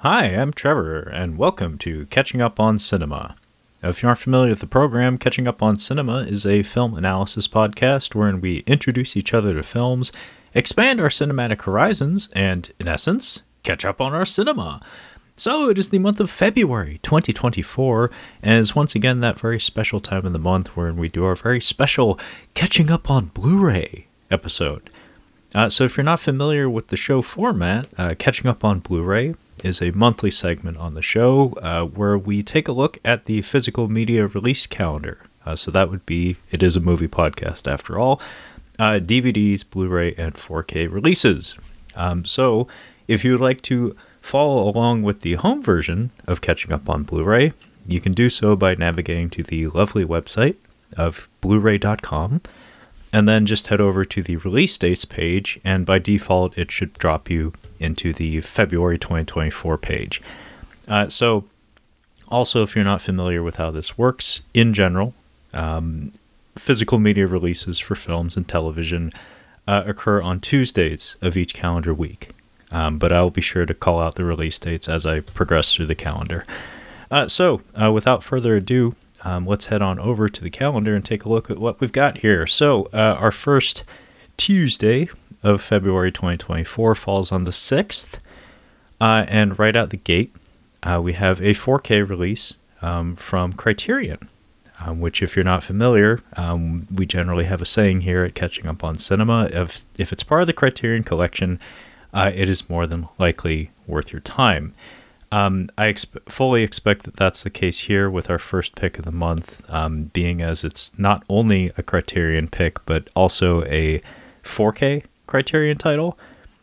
Hi, I'm Trevor, and welcome to Catching Up on Cinema. If you aren't familiar with the program, Catching Up on Cinema is a film analysis podcast wherein we introduce each other to films, expand our cinematic horizons, and, in essence, catch up on our cinema. So, it is the month of February 2024, and is once again that very special time of the month wherein we do our very special Catching Up on Blu-ray episode. So if you're not familiar with the show format, Catching Up on Blu-ray is a monthly segment on the show where we take a look at the physical media release calendar. So that would be, it is a movie podcast after all, DVDs, Blu-ray, and 4K releases. So if you would like to follow along with the home version of Catching Up on Blu-ray, you can do so by navigating to the lovely website of Blu-ray.com. And then just head over to the release dates page, and by default, it should drop you into the February 2024 page. So, also, if you're not familiar with how this works, in general, physical media releases for films and television occur on Tuesdays of each calendar week. But I'll be sure to call out the release dates as I progress through the calendar. So, without further ado, let's head on over to the calendar and take a look at what we've got here. So, our first Tuesday of February 2024 falls on the 6th. And right out the gate, we have a 4K release from Criterion, which, if you're not familiar, we generally have a saying here at Catching Up on Cinema. If it's part of the Criterion collection, it is more than likely worth your time. I fully expect that that's the case here with our first pick of the month, being as it's not only a Criterion pick, but also a 4K Criterion title,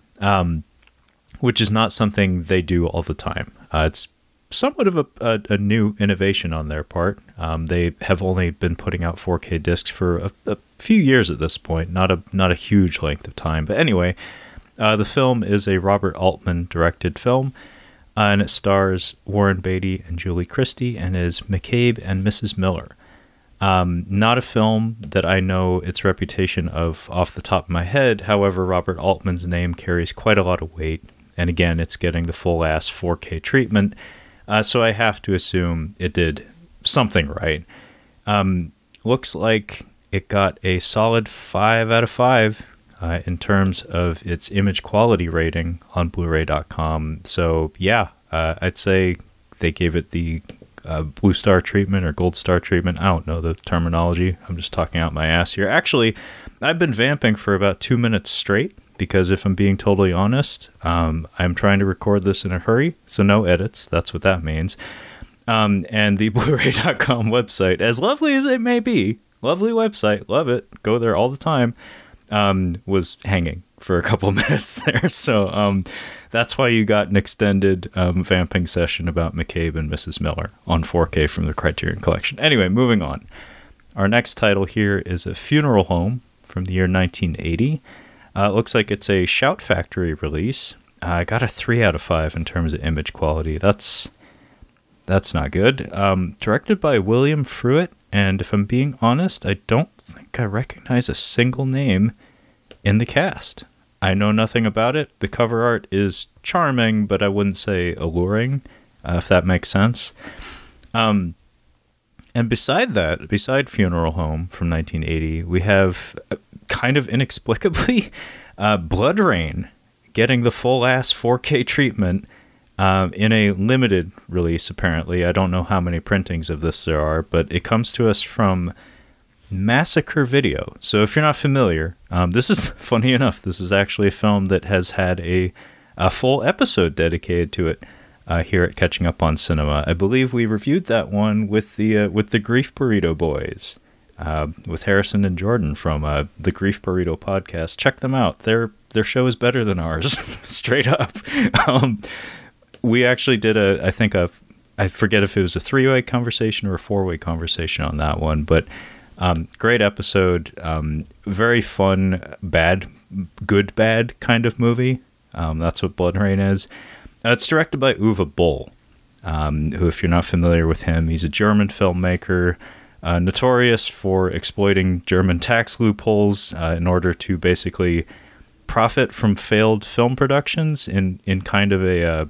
which is not something they do all the time. It's somewhat of a new innovation on their part. They have only been putting out 4K discs for a few years at this point, not a huge length of time. But anyway, the film is a Robert Altman directed film. And it stars Warren Beatty and Julie Christie and is McCabe and Mrs. Miller. Not a film that I know its reputation of off the top of my head. However, Robert Altman's name carries quite a lot of weight. And again, it's getting the full-ass 4K treatment. So I have to assume it did something right. Looks like it got a solid 5 out of 5 in terms of its image quality rating on Blu-ray.com. So yeah, I'd say they gave it the blue star treatment or gold star treatment. I don't know the terminology. I'm just talking out my ass here. Actually, I've been vamping for about 2 minutes straight because if I'm being totally honest, I'm trying to record this in a hurry, so no edits. That's what that means. And the Blu-ray.com website, as lovely as it may be, lovely website, love it, go there all the time, was hanging for a couple minutes there. So that's why you got an extended vamping session about McCabe and Mrs. Miller on 4K from the Criterion Collection. Anyway, moving on. Our next title here is A Funeral Home from the year 1980. It looks like it's a Shout Factory release. I got a 3 out of 5 in terms of image quality. That's not good. Directed by William Fruet, and if I'm being honest, I don't think I recognize a single name in the cast. I know nothing about it. The cover art is charming, but I wouldn't say alluring, if that makes sense. And beside Funeral Home from 1980, we have, kind of inexplicably, Blood Rain getting the full-ass 4K treatment in a limited release, apparently. I don't know how many printings of this there are, but it comes to us from Massacre Video. So if you're not familiar, this is, funny enough, this is actually a film that has had a full episode dedicated to it here at Catching Up on Cinema. I believe we reviewed that one with the Grief Burrito Boys, with Harrison and Jordan from the Grief Burrito podcast. Check them out. Their show is better than ours, straight up. We actually did I forget if it was a 3-way conversation or a 4-way conversation on that one, but great episode, very fun, good bad kind of movie. That's what Blood Rain is. It's directed by Uwe Boll, who, if you're not familiar with him, he's a German filmmaker, notorious for exploiting German tax loopholes in order to basically profit from failed film productions in kind of a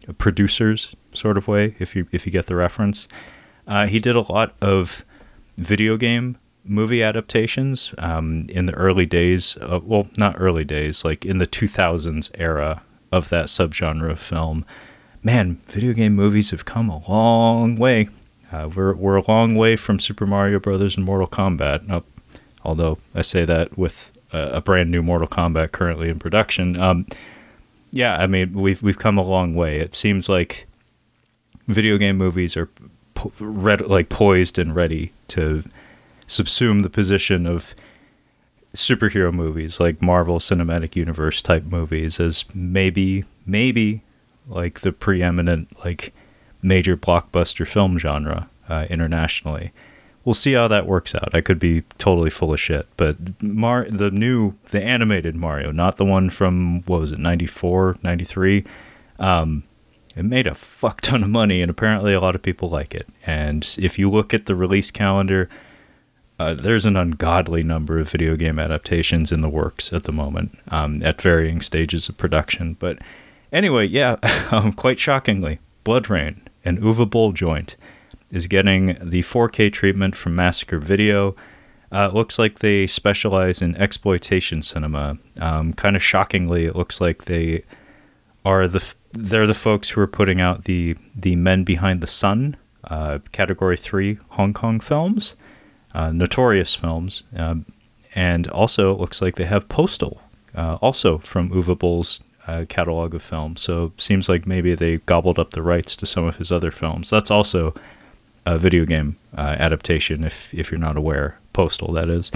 producers sort of way, if you get the reference. He did a lot of video game movie adaptations in the early days. Well, not early days, like in the 2000s era of that subgenre of film. Man, video game movies have come a long way. We're a long way from Super Mario Brothers and Mortal Kombat. Although I say that with a brand new Mortal Kombat currently in production. Yeah, I mean, we've come a long way. It seems like video game movies are poised and ready to subsume the position of superhero movies, like Marvel Cinematic Universe type movies, as maybe like the preeminent like major blockbuster film genre internationally. We'll see how that works out. I could be totally full of shit, but the animated Mario, not the one from, what was it, 94, 93, it made a fuck ton of money, and apparently a lot of people like it. And if you look at the release calendar, there's an ungodly number of video game adaptations in the works at the moment, at varying stages of production. But anyway, yeah, quite shockingly, BloodRayne, an Uwe Boll joint, is getting the 4K treatment from Massacre Video. It looks like they specialize in exploitation cinema. Kind of shockingly, it looks like they're the folks who are putting out the Men Behind the Sun, Category 3 Hong Kong films, notorious films, and also it looks like they have Postal, also from Uwe Boll's catalog of films. So it seems like maybe they gobbled up the rights to some of his other films. That's also a video game adaptation, if you're not aware. Postal, that is.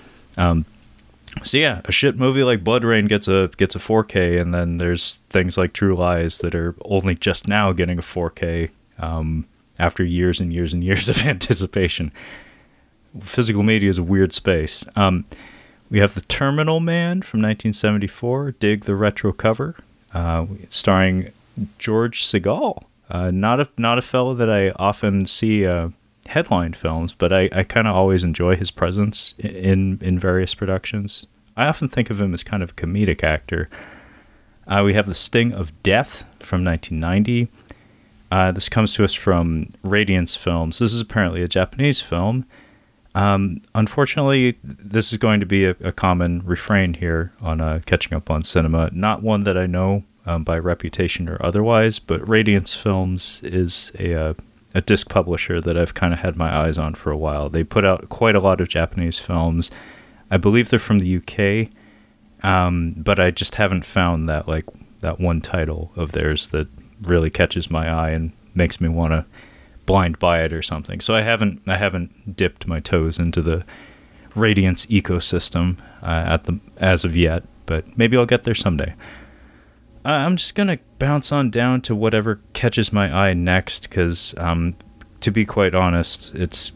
So yeah, a shit movie like BloodRayne gets a 4K, and then there's things like True Lies that are only just now getting a 4K after years and years and years of anticipation. Physical media is a weird space. We have The Terminal Man from 1974, dig the retro cover, starring George Segal. Not a fellow that I often see headline films, but I kind of always enjoy his presence in various productions. I often think of him as kind of a comedic actor. We have The Sting of Death from 1990. This comes to us from Radiance Films. This is apparently a Japanese film. Unfortunately, this is going to be a common refrain here on Catching Up on Cinema. Not one that I know by reputation or otherwise, but Radiance Films is a disc publisher that I've kind of had my eyes on for a while. They put out quite a lot of Japanese films. I believe they're from the UK, but I just haven't found that one title of theirs that really catches my eye and makes me want to blind buy it or something. So I haven't dipped my toes into the Radiance ecosystem as of yet, but maybe I'll get there someday. I'm just going to bounce on down to whatever catches my eye next, because to be quite honest,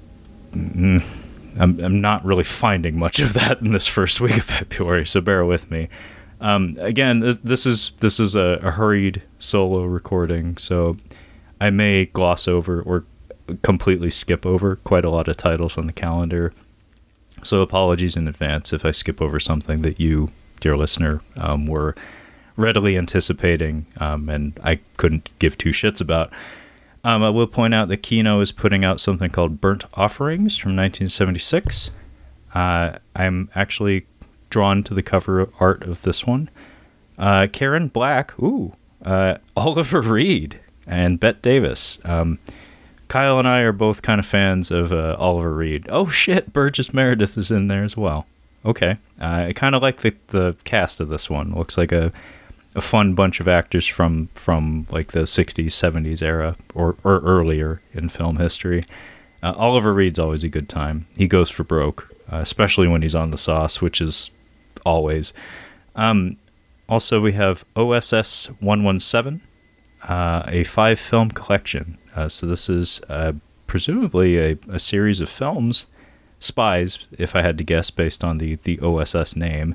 I'm not really finding much of that in this first week of February, so bear with me. Again, this is a hurried solo recording, so I may gloss over or completely skip over quite a lot of titles on the calendar. So apologies in advance if I skip over something that you, dear listener, were readily anticipating, and I couldn't give two shits about. I will point out that Kino is putting out something called Burnt Offerings from 1976. I'm actually drawn to the cover art of this one. Karen Black, Oliver Reed, and Bette Davis. Kyle and I are both kind of fans of Oliver Reed. Oh shit, Burgess Meredith is in there as well. Okay. I kind of like the cast of this one. Looks like a fun bunch of actors from like the 60s, 70s era or earlier in film history. Oliver Reed's always a good time. He goes for broke, especially when he's on the sauce, which is always. Also, we have OSS 117, a 5-film collection. So this is presumably a series of films, spies, if I had to guess, based on the OSS name.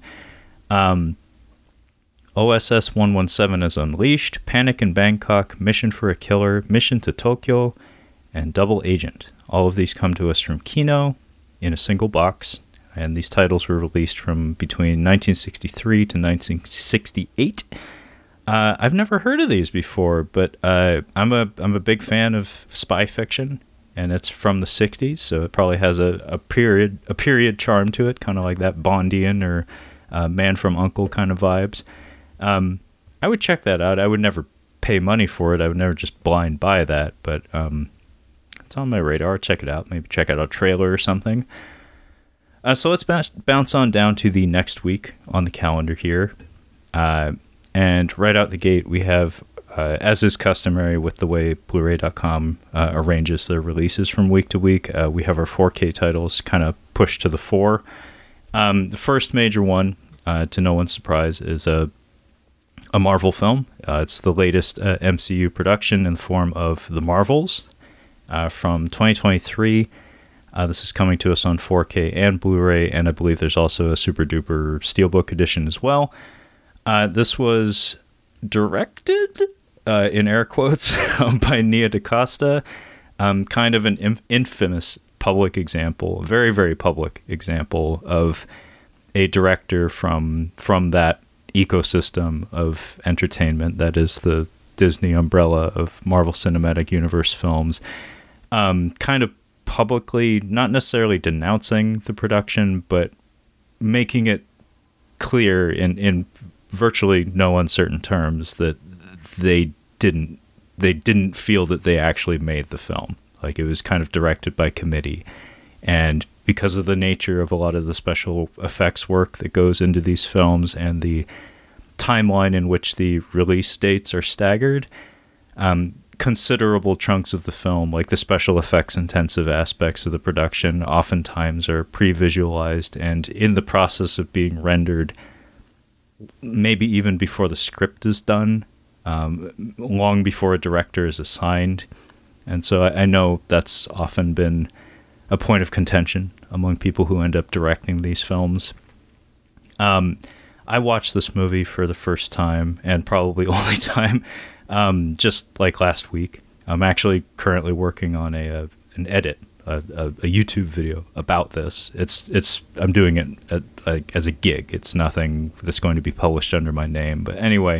OSS 117 is Unleashed, Panic in Bangkok, Mission for a Killer, Mission to Tokyo, and Double Agent. All of these come to us from Kino in a single box, and these titles were released from between 1963 to 1968. I've never heard of these before, but I'm a big fan of spy fiction, and it's from the '60s, so it probably has a period charm to it, kind of like that Bondian or Man from U.N.C.L.E. kind of vibes. I would check that out. I would never pay money for it. I would never just blind buy that, but it's on my radar. Check it out. Maybe check out a trailer or something. So let's bounce on down to the next week on the calendar here. And right out the gate, we have, as is customary with the way Blu-ray.com arranges their releases from week to week, we have our 4K titles kind of pushed to the fore. The first major one, to no one's surprise, is a Marvel film. It's the latest MCU production in the form of The Marvels from 2023. This is coming to us on 4K and Blu-ray, and I believe there's also a super duper steelbook edition as well. This was directed, in air quotes, by Nia DaCosta, kind of an infamous public example, very, very public example of a director from that ecosystem of entertainment that is the Disney umbrella of Marvel Cinematic Universe films, kind of publicly, not necessarily denouncing the production, but making it clear in virtually no uncertain terms that they didn't feel that they actually made the film. Like, it was kind of directed by committee, and because of the nature of a lot of the special effects work that goes into these films and the timeline in which the release dates are staggered, considerable chunks of the film, like the special effects intensive aspects of the production, oftentimes are pre-visualized and in the process of being rendered, maybe even before the script is done, long before a director is assigned. And so I know that's often been a point of contention among people who end up directing these films. I watched this movie for the first time, and probably only time, just like last week. I'm actually currently working on an edit, a YouTube video about this. I'm doing it as a gig. It's nothing that's going to be published under my name. But anyway,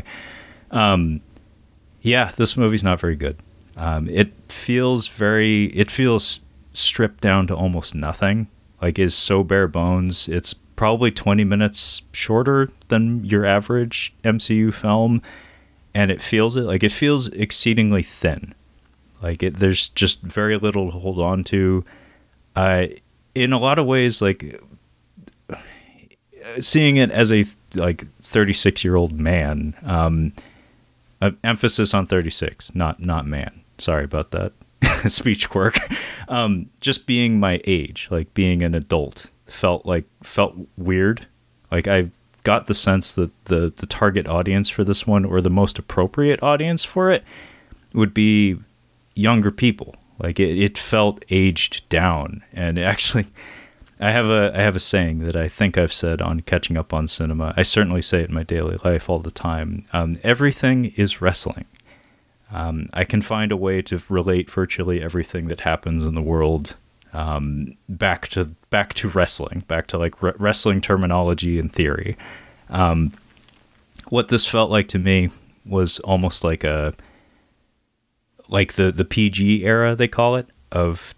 yeah, this movie's not very good. It feels stripped down to almost nothing. Like, it's so bare bones. It's probably 20 minutes shorter than your average MCU film, and it feels exceedingly thin. Like, there's just very little to hold on to. In a lot of ways, like, seeing it as a 36-year-old man, emphasis on 36, not man. Sorry about that. Speech quirk. Just being my age, like being an adult, felt weird. Like, I got the sense that the target audience for this one, or the most appropriate audience for it, would be younger people. Like, it felt aged down. And actually, I have a saying that I think I've said on Catching Up on Cinema. I certainly say it in my daily life all the time. Everything is wrestling. I can find a way to relate virtually everything that happens in the world back to wrestling, back to like wrestling terminology and theory. What this felt like to me was almost like the PG era, they call it, of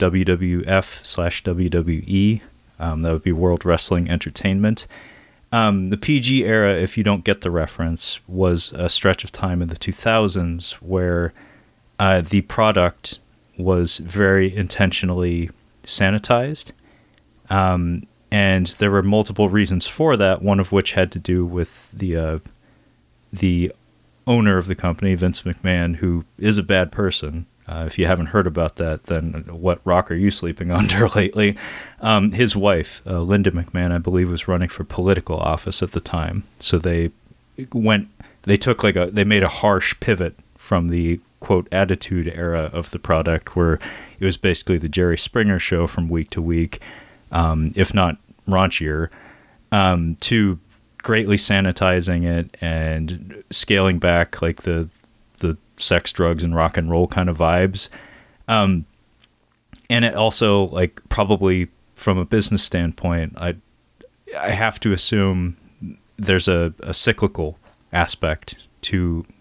WWF/WWE. That would be World Wrestling Entertainment. The PG era, if you don't get the reference, was a stretch of time in the 2000s where the product was very intentionally sanitized. And there were multiple reasons for that, one of which had to do with the owner of the company, Vince McMahon, who is a bad person. If you haven't heard about that, then what rock are you sleeping under lately? His wife, Linda McMahon, I believe, was running for political office at the time. So they made a harsh pivot from the, quote, attitude era of the product, where it was basically the Jerry Springer show from week to week, if not raunchier, to greatly sanitizing it and scaling back like the sex, drugs, and rock and roll kind of vibes. And it also, like, probably from a business standpoint, I have to assume there's a cyclical aspect to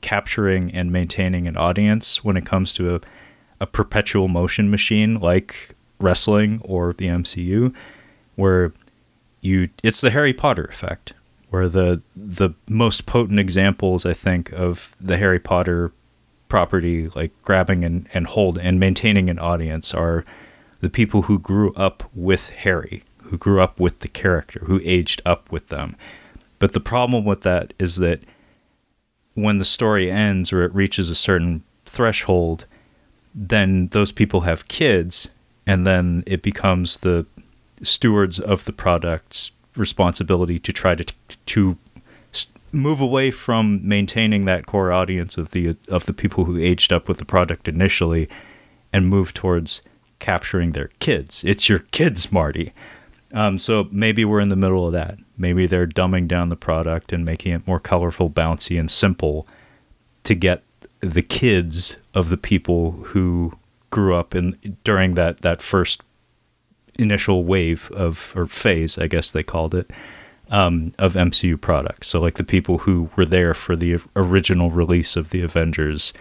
capturing and maintaining an audience when it comes to a perpetual motion machine like wrestling or the MCU, where it's the Harry Potter effect, where the most potent examples, I think, of the Harry Potter property, like grabbing and hold and maintaining an audience, are the people who grew up with Harry, who grew up with the character, who aged up with them. But the problem with that is that when the story ends or it reaches a certain threshold, then those people have kids, and then it becomes the stewards of the product's responsibility to try to move away from maintaining that core audience of the people who aged up with the product initially, and move towards capturing their kids. It's your kids, Marty. So maybe we're in the middle of that. Maybe they're dumbing down the product and making it more colorful, bouncy, and simple to get the kids of the people who grew up during that first initial wave or phase, I guess they called it, of MCU products. So like the people who were there for the original release of the Avengers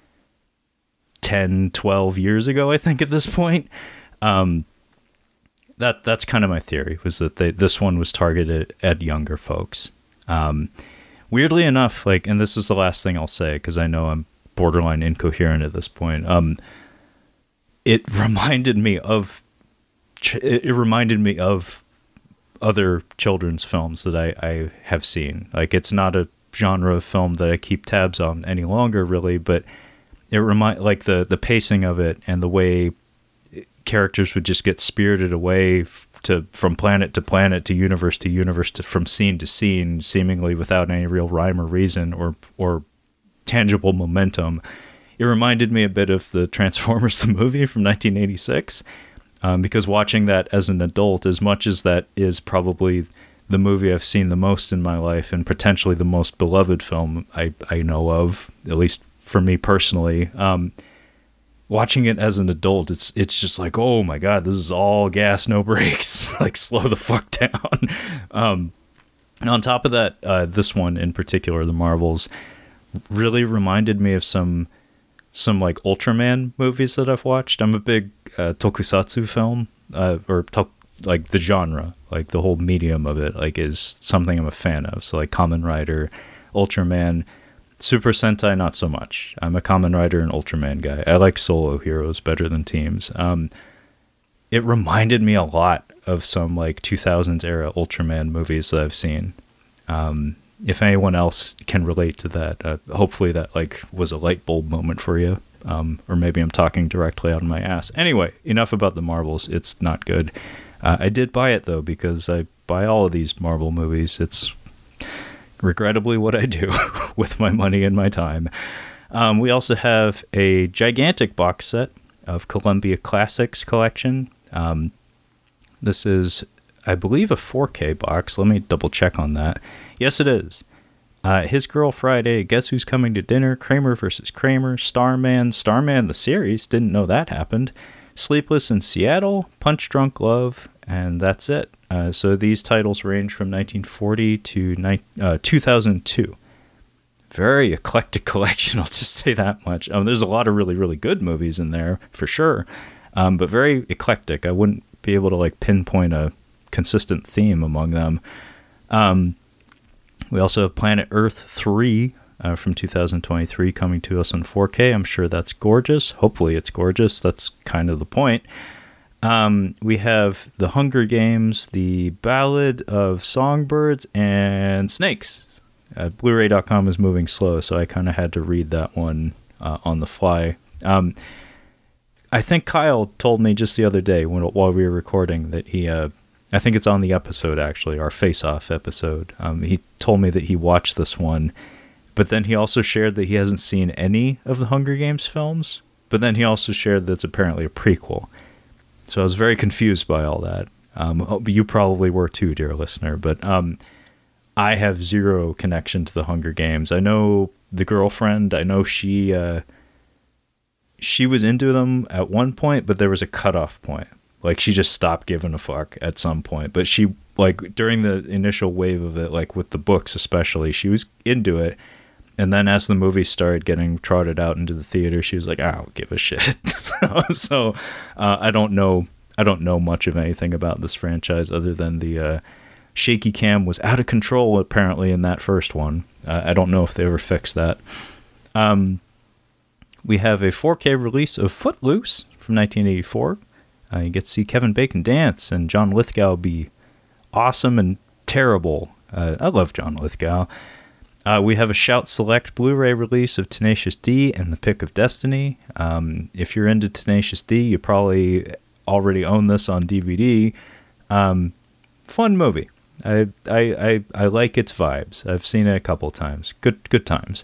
10, 12 years ago, I think at this point. That's kind of my theory, was that this one was targeted at younger folks. Weirdly enough, like, and this is the last thing I'll say because I know I'm borderline incoherent at this point. It reminded me of other children's films that I have seen. Like, it's not a genre of film that I keep tabs on any longer, really, but it like the pacing of it and the way characters would just get spirited away from planet to planet, to universe, from scene to scene, seemingly without any real rhyme or reason or tangible momentum. It reminded me a bit of the Transformers the movie from 1986, because watching that as an adult, as much as that is probably the movie I've seen the most in my life and potentially the most beloved film I know of, at least for me personally, watching it as an adult, it's just like, oh my God, this is all gas, no brakes. Like, slow the fuck down. And on top of that, this one in particular, the Marvels, really reminded me of some like Ultraman movies that I've watched. I'm a big tokusatsu film, like the genre, like the whole medium of it, like is something I'm a fan of. So like Kamen Rider, Ultraman, Super Sentai, not so much. I'm a Kamen Rider and Ultraman guy. I like solo heroes better than teams. It reminded me a lot of some like 2000s era Ultraman movies that I've seen. If anyone else can relate to that, hopefully that like was a light bulb moment for you. Or maybe I'm talking directly out of my ass. Anyway, enough about the Marvels. It's not good. I did buy it though, because I buy all of these Marvel movies. It's regrettably what I do with my money and my time. We also have a gigantic box set of Columbia Classics collection. This is, I believe, a 4K box. Let me double check on that. Yes, it is. His Girl Friday, Guess Who's Coming to Dinner, Kramer vs. Kramer, Starman the series, didn't know that happened, Sleepless in Seattle, Punch Drunk Love, and that's it. So these titles range from 1940 to 2002. Very eclectic collection, I'll just say that much. There's a lot of really, really good movies in there, for sure, but very eclectic. I wouldn't be able to like pinpoint a consistent theme among them. We also have Planet Earth 3 from 2023 coming to us on 4K. I'm sure that's gorgeous. Hopefully it's gorgeous. That's kind of the point. We have The Hunger Games, The Ballad of Songbirds, and Snakes. Blu-ray.com is moving slow, so I kind of had to read that one on the fly. I think Kyle told me just the other day while we were recording that he... I think it's on the episode, actually, our face-off episode. He told me that he watched this one, but then he also shared that he hasn't seen any of the Hunger Games films, but then he also shared that it's apparently a prequel. So I was very confused by all that. You probably were too, dear listener, but I have zero connection to the Hunger Games. I know the girlfriend, I know she was into them at one point, but there was a cutoff point. Like, she just stopped giving a fuck at some point. But she, like, during the initial wave of it, like with the books especially, she was into it. And then as the movie started getting trotted out into the theater, she was like, I don't give a shit. So I don't know much of anything about this franchise other than the shaky cam was out of control apparently in that first one. I don't know if they ever fixed that. We have a 4K release of Footloose from 1984. You get to see Kevin Bacon dance and John Lithgow be awesome and terrible. I love John Lithgow. We have a Shout Select Blu-ray release of Tenacious D and The Pick of Destiny. If you're into Tenacious D, you probably already own this on DVD. Fun movie. I like its vibes. I've seen it a couple times. Good times.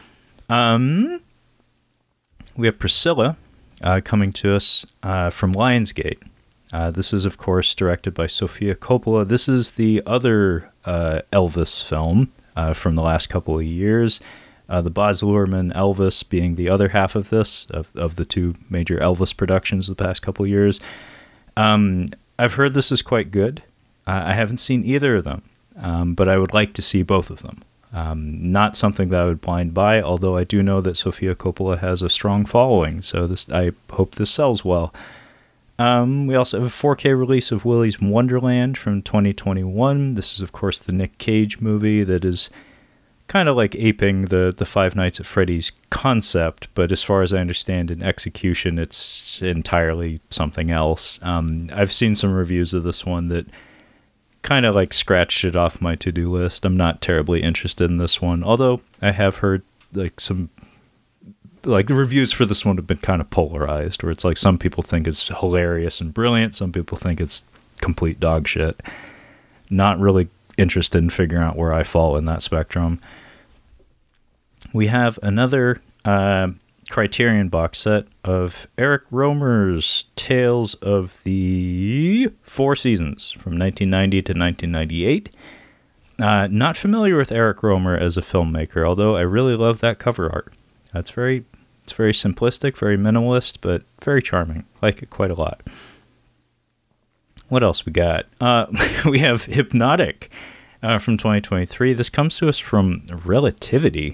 We have Priscilla coming to us from Lionsgate. This is, of course, directed by Sofia Coppola. This is the other Elvis film from the last couple of years. The Baz Luhrmann Elvis being the other half of this, of the two major Elvis productions the past couple of years. I've heard this is quite good. I haven't seen either of them, but I would like to see both of them. Not something that I would blind buy, although I do know that Sofia Coppola has a strong following, so I hope this sells well. We also have a 4K release of Willy's Wonderland from 2021. This is, of course, the Nick Cage movie that is kind of like aping the Five Nights at Freddy's concept, but as far as I understand, in execution, it's entirely something else. I've seen some reviews of this one that kind of like scratched it off my to-do list. I'm not terribly interested in this one, although I have heard like the reviews for this one have been kind of polarized, where it's like some people think it's hilarious and brilliant, some people think it's complete dog shit. Not really interested in figuring out where I fall in that spectrum. We have another Criterion box set of Eric Rohmer's Tales of the Four Seasons from 1990 to 1998. Not familiar with Eric Rohmer as a filmmaker, although I really love that cover art. It's very simplistic, very minimalist, but very charming. I like it quite a lot. What else we got? We have Hypnotic from 2023. This comes to us from Relativity.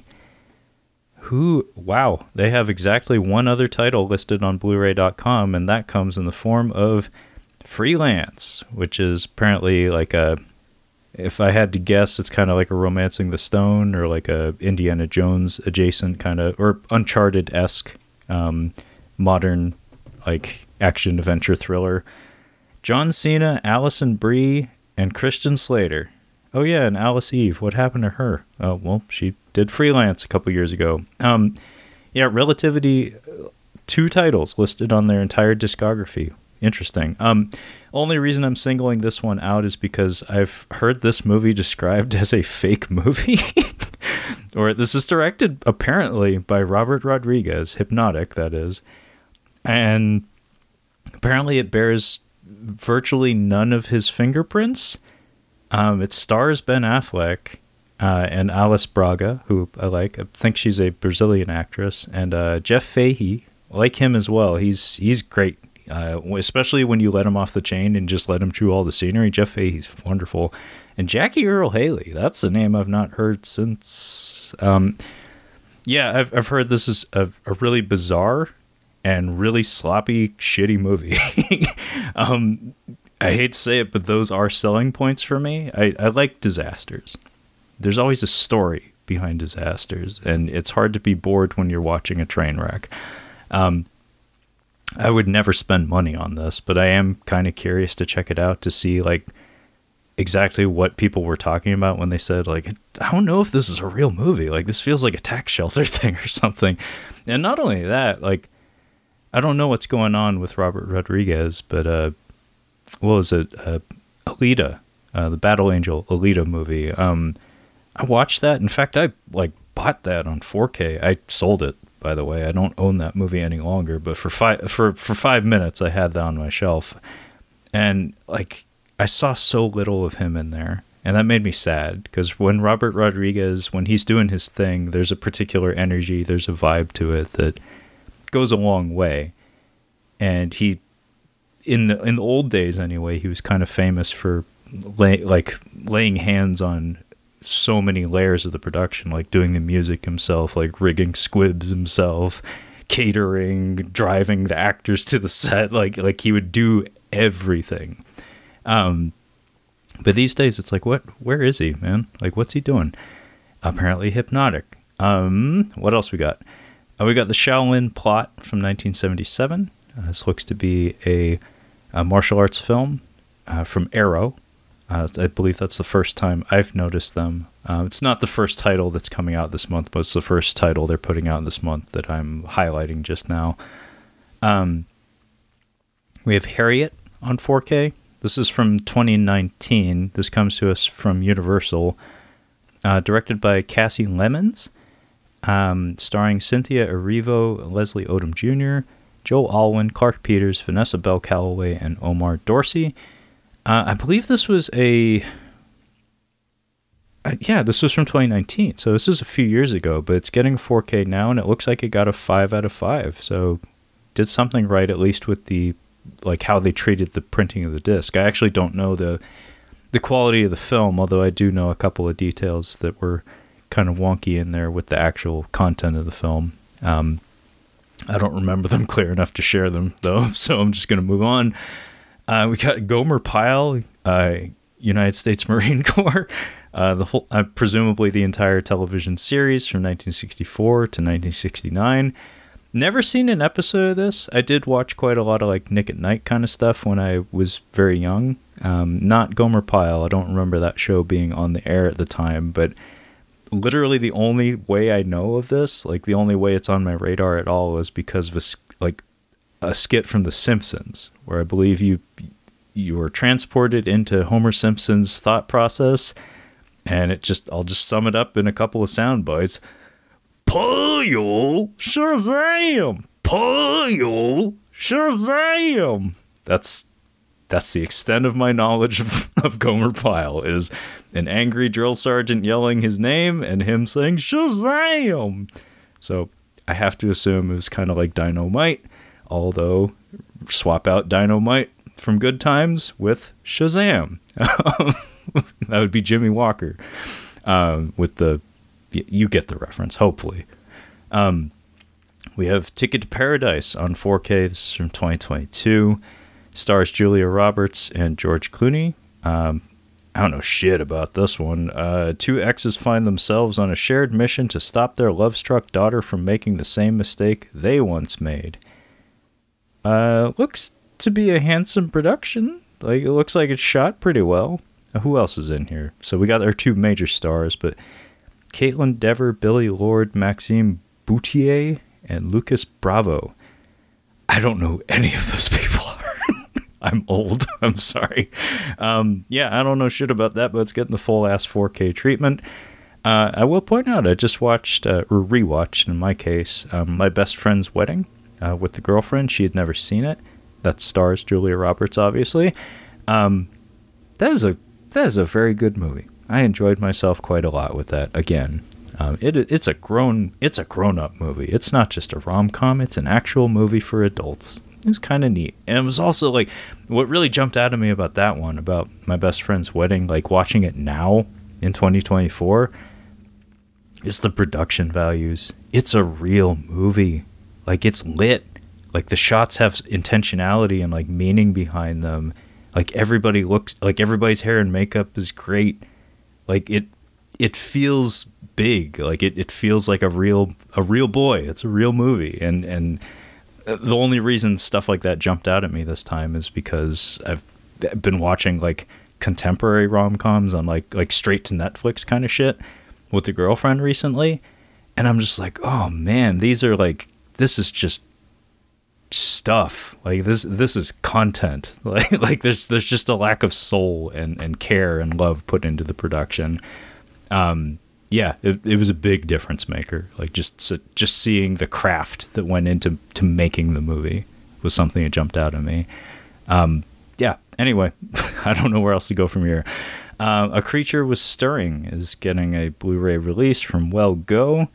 Wow, they have exactly one other title listed on Blu-ray.com, and that comes in the form of Freelance, which is apparently like if I had to guess, it's kind of like a Romancing the Stone or like a Indiana Jones adjacent kind of, or Uncharted-esque modern like action adventure thriller. John Cena, Alison Brie, and Christian Slater. Oh yeah, and Alice Eve. What happened to her? Oh, well, she did Freelance a couple years ago. Yeah, Relativity, 2 titles listed on their entire discography. Interesting. Only reason I'm singling this one out is because I've heard this movie described as a fake movie. Or this is directed apparently by Robert Rodriguez, Hypnotic, that is. And apparently it bears virtually none of his fingerprints. It stars Ben Affleck and Alice Braga, who I like. I think she's a Brazilian actress. And Jeff Fahey, I like him as well. He's great. Especially when you let him off the chain and just let him chew all the scenery. Jeff Fahey's wonderful. And Jackie Earle Haley, that's a name I've not heard since. Yeah, I've heard this is a really bizarre and really sloppy, shitty movie. I hate to say it, but those are selling points for me. I like disasters. There's always a story behind disasters, and it's hard to be bored when you're watching a train wreck. I would never spend money on this, but I am kind of curious to check it out to see like exactly what people were talking about when they said like, I don't know if this is a real movie. Like this feels like a tax shelter thing or something. And not only that, like I don't know what's going on with Robert Rodriguez, but what was it? Alita, the Battle Angel Alita movie. I watched that. In fact, I like bought that on 4K. I sold it, by the way. I don't own that movie any longer, but for 5 minutes I had that on my shelf. And like I saw so little of him in there, and that made me sad because when Robert Rodriguez, when he's doing his thing, there's a particular energy, there's a vibe to it that goes a long way. And he in the old days anyway, he was kind of famous for laying hands on so many layers of the production, like doing the music himself, like rigging squibs himself, catering, driving the actors to the set. Like he would do everything. But these days it's like, where is he, man? Like, what's he doing? Apparently hypnotic. What else we got? We got the Shaolin Plot from 1977. This looks to be a martial arts film from Arrow. I believe that's the first time I've noticed them. It's not the first title that's coming out this month, but it's the first title they're putting out this month that I'm highlighting just now. We have Harriet on 4K. This is from 2019. This comes to us from Universal. Directed by Cassie Lemons. Starring Cynthia Erivo, Leslie Odom Jr., Joel Alwyn, Clark Peters, Vanessa Bell Calloway, and Omar Dorsey. I believe this was this was from 2019, so this is a few years ago, but it's getting 4K now, and it looks like it got a 5 out of 5, so did something right, at least with the, like, how they treated the printing of the disc. I actually don't know the quality of the film, although I do know a couple of details that were kind of wonky in there with the actual content of the film. I don't remember them clear enough to share them, though, so I'm just going to move on. We got Gomer Pyle, United States Marine Corps, presumably the entire television series from 1964 to 1969. Never seen an episode of this. I did watch quite a lot of like Nick at Night kind of stuff when I was very young. Not Gomer Pyle. I don't remember that show being on the air at the time, but literally the only way I know of this, like the only way it's on my radar at all, is because of a skit from The Simpsons, where I believe you were transported into Homer Simpson's thought process, and I'll just sum it up in a couple of sound bites. Pyle Shazam! Pyle Shazam! That's the extent of my knowledge of Gomer Pyle, is an angry drill sergeant yelling his name and him saying Shazam! So I have to assume it was kind of like Dynamite, although swap out Dynamite from Good Times with Shazam. That would be Jimmy Walker with the... You get the reference, hopefully. We have Ticket to Paradise on 4K. This is from 2022. Stars Julia Roberts and George Clooney. I don't know shit about this one. Two exes find themselves on a shared mission to stop their love-struck daughter from making the same mistake they once made. Looks to be a handsome production. Like, it looks like it's shot pretty well. Who else is in here? So we got our two major stars, but Caitlin Dever, Billy Lord, Maxime Boutier, and Lucas Bravo. I don't know who any of those people are. I'm old. I'm sorry. I don't know shit about that, but it's getting the full-ass 4K treatment. I will point out, I just watched, or rewatched in my case, My Best Friend's Wedding with the girlfriend. She had never seen it. That stars Julia Roberts, obviously. That is a very good movie. I enjoyed myself quite a lot with that. Again, it's a grown-up movie. It's not just a rom-com. It's an actual movie for adults. It was kind of neat. And it was also like, what really jumped out at me about that one, about My Best Friend's Wedding, like watching it now in 2024, is the production values. It's a real movie. Like, it's lit. Like, the shots have intentionality and like meaning behind them. Like, everybody's hair and makeup is great. Like, it feels big. Like, it feels like a real boy. It's a real movie. And the only reason stuff like that jumped out at me this time is because I've been watching like contemporary rom-coms on like straight to Netflix kind of shit with the girlfriend recently, and I'm just like, oh man, this is just stuff. Like, this is content. Like there's just a lack of soul and care and love put into the production. It was a big difference maker. Like, just seeing the craft that went into making the movie was something that jumped out at me. Anyway, I don't know where else to go from here. A Creature Was Stirring is getting a Blu-ray release from Well Go.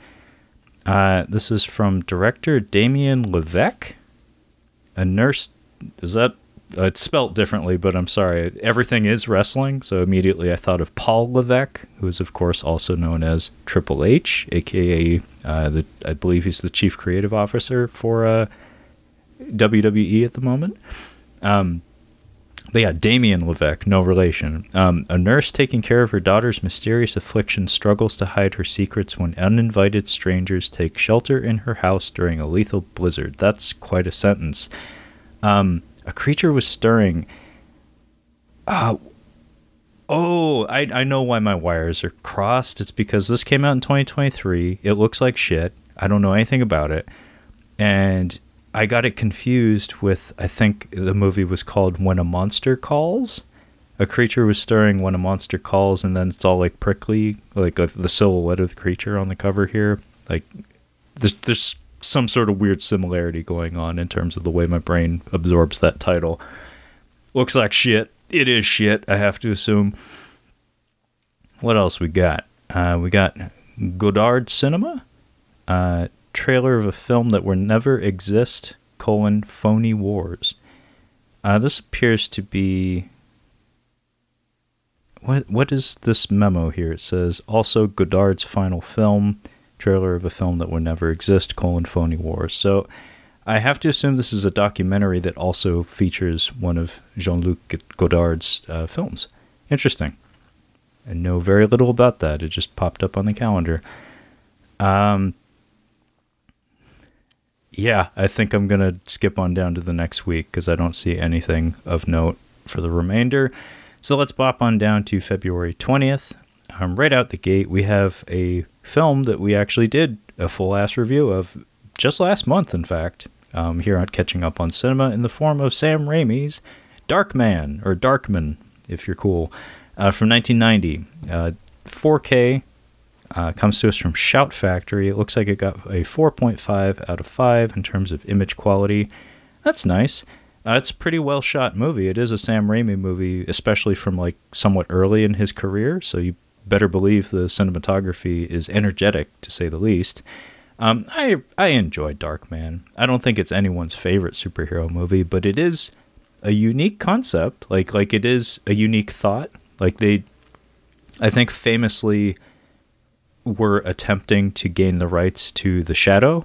This is from director Damien Levesque. A Nurse... Is that it's spelt differently, but I'm sorry. Everything is wrestling, so immediately I thought of Paul Levesque, who is, of course, also known as Triple H, a.k.a. I believe he's the chief creative officer for WWE at the moment. But yeah, Damien Levesque, no relation. A nurse taking care of her daughter's mysterious affliction struggles to hide her secrets when uninvited strangers take shelter in her house during a lethal blizzard. That's quite a sentence. A creature was stirring. I know why my wires are crossed. It's because this came out in 2023. It looks like shit. I don't know anything about it. And I got it confused with, I think the movie was called When a Monster Calls. A creature was stirring when a monster calls, and then it's all like prickly, like the silhouette of the creature on the cover here. Like there's some sort of weird similarity going on in terms of the way my brain absorbs that title. Looks like shit. It is shit, I have to assume. What else we got? We got Godard Cinema. Trailer of a film that will never exist, Phony Wars. This appears to be... What is this memo here? It says, also Godard's final film, trailer of a film that will never exist, Phony Wars. So I have to assume this is a documentary that also features one of Jean-Luc Godard's films. Interesting. I know very little about that. It just popped up on the calendar. Yeah, I think I'm going to skip on down to the next week because I don't see anything of note for the remainder. So let's bop on down to February 20th. Right out the gate, we have a film that we actually did a full-ass review of just last month, in fact, here on Catching Up on Cinema, in the form of Sam Raimi's Darkman, or Darkman, if you're cool, from 1990. 4K. Comes to us from Shout Factory. It looks like it got a 4.5 out of 5 in terms of image quality. That's nice. It's a pretty well shot movie. It is a Sam Raimi movie, especially from like somewhat early in his career, so you better believe the cinematography is energetic, to say the least. I enjoyed Darkman. I don't think it's anyone's favorite superhero movie, but it is a unique concept. Like it is a unique thought. Like they, I think, famously were attempting to gain the rights to The Shadow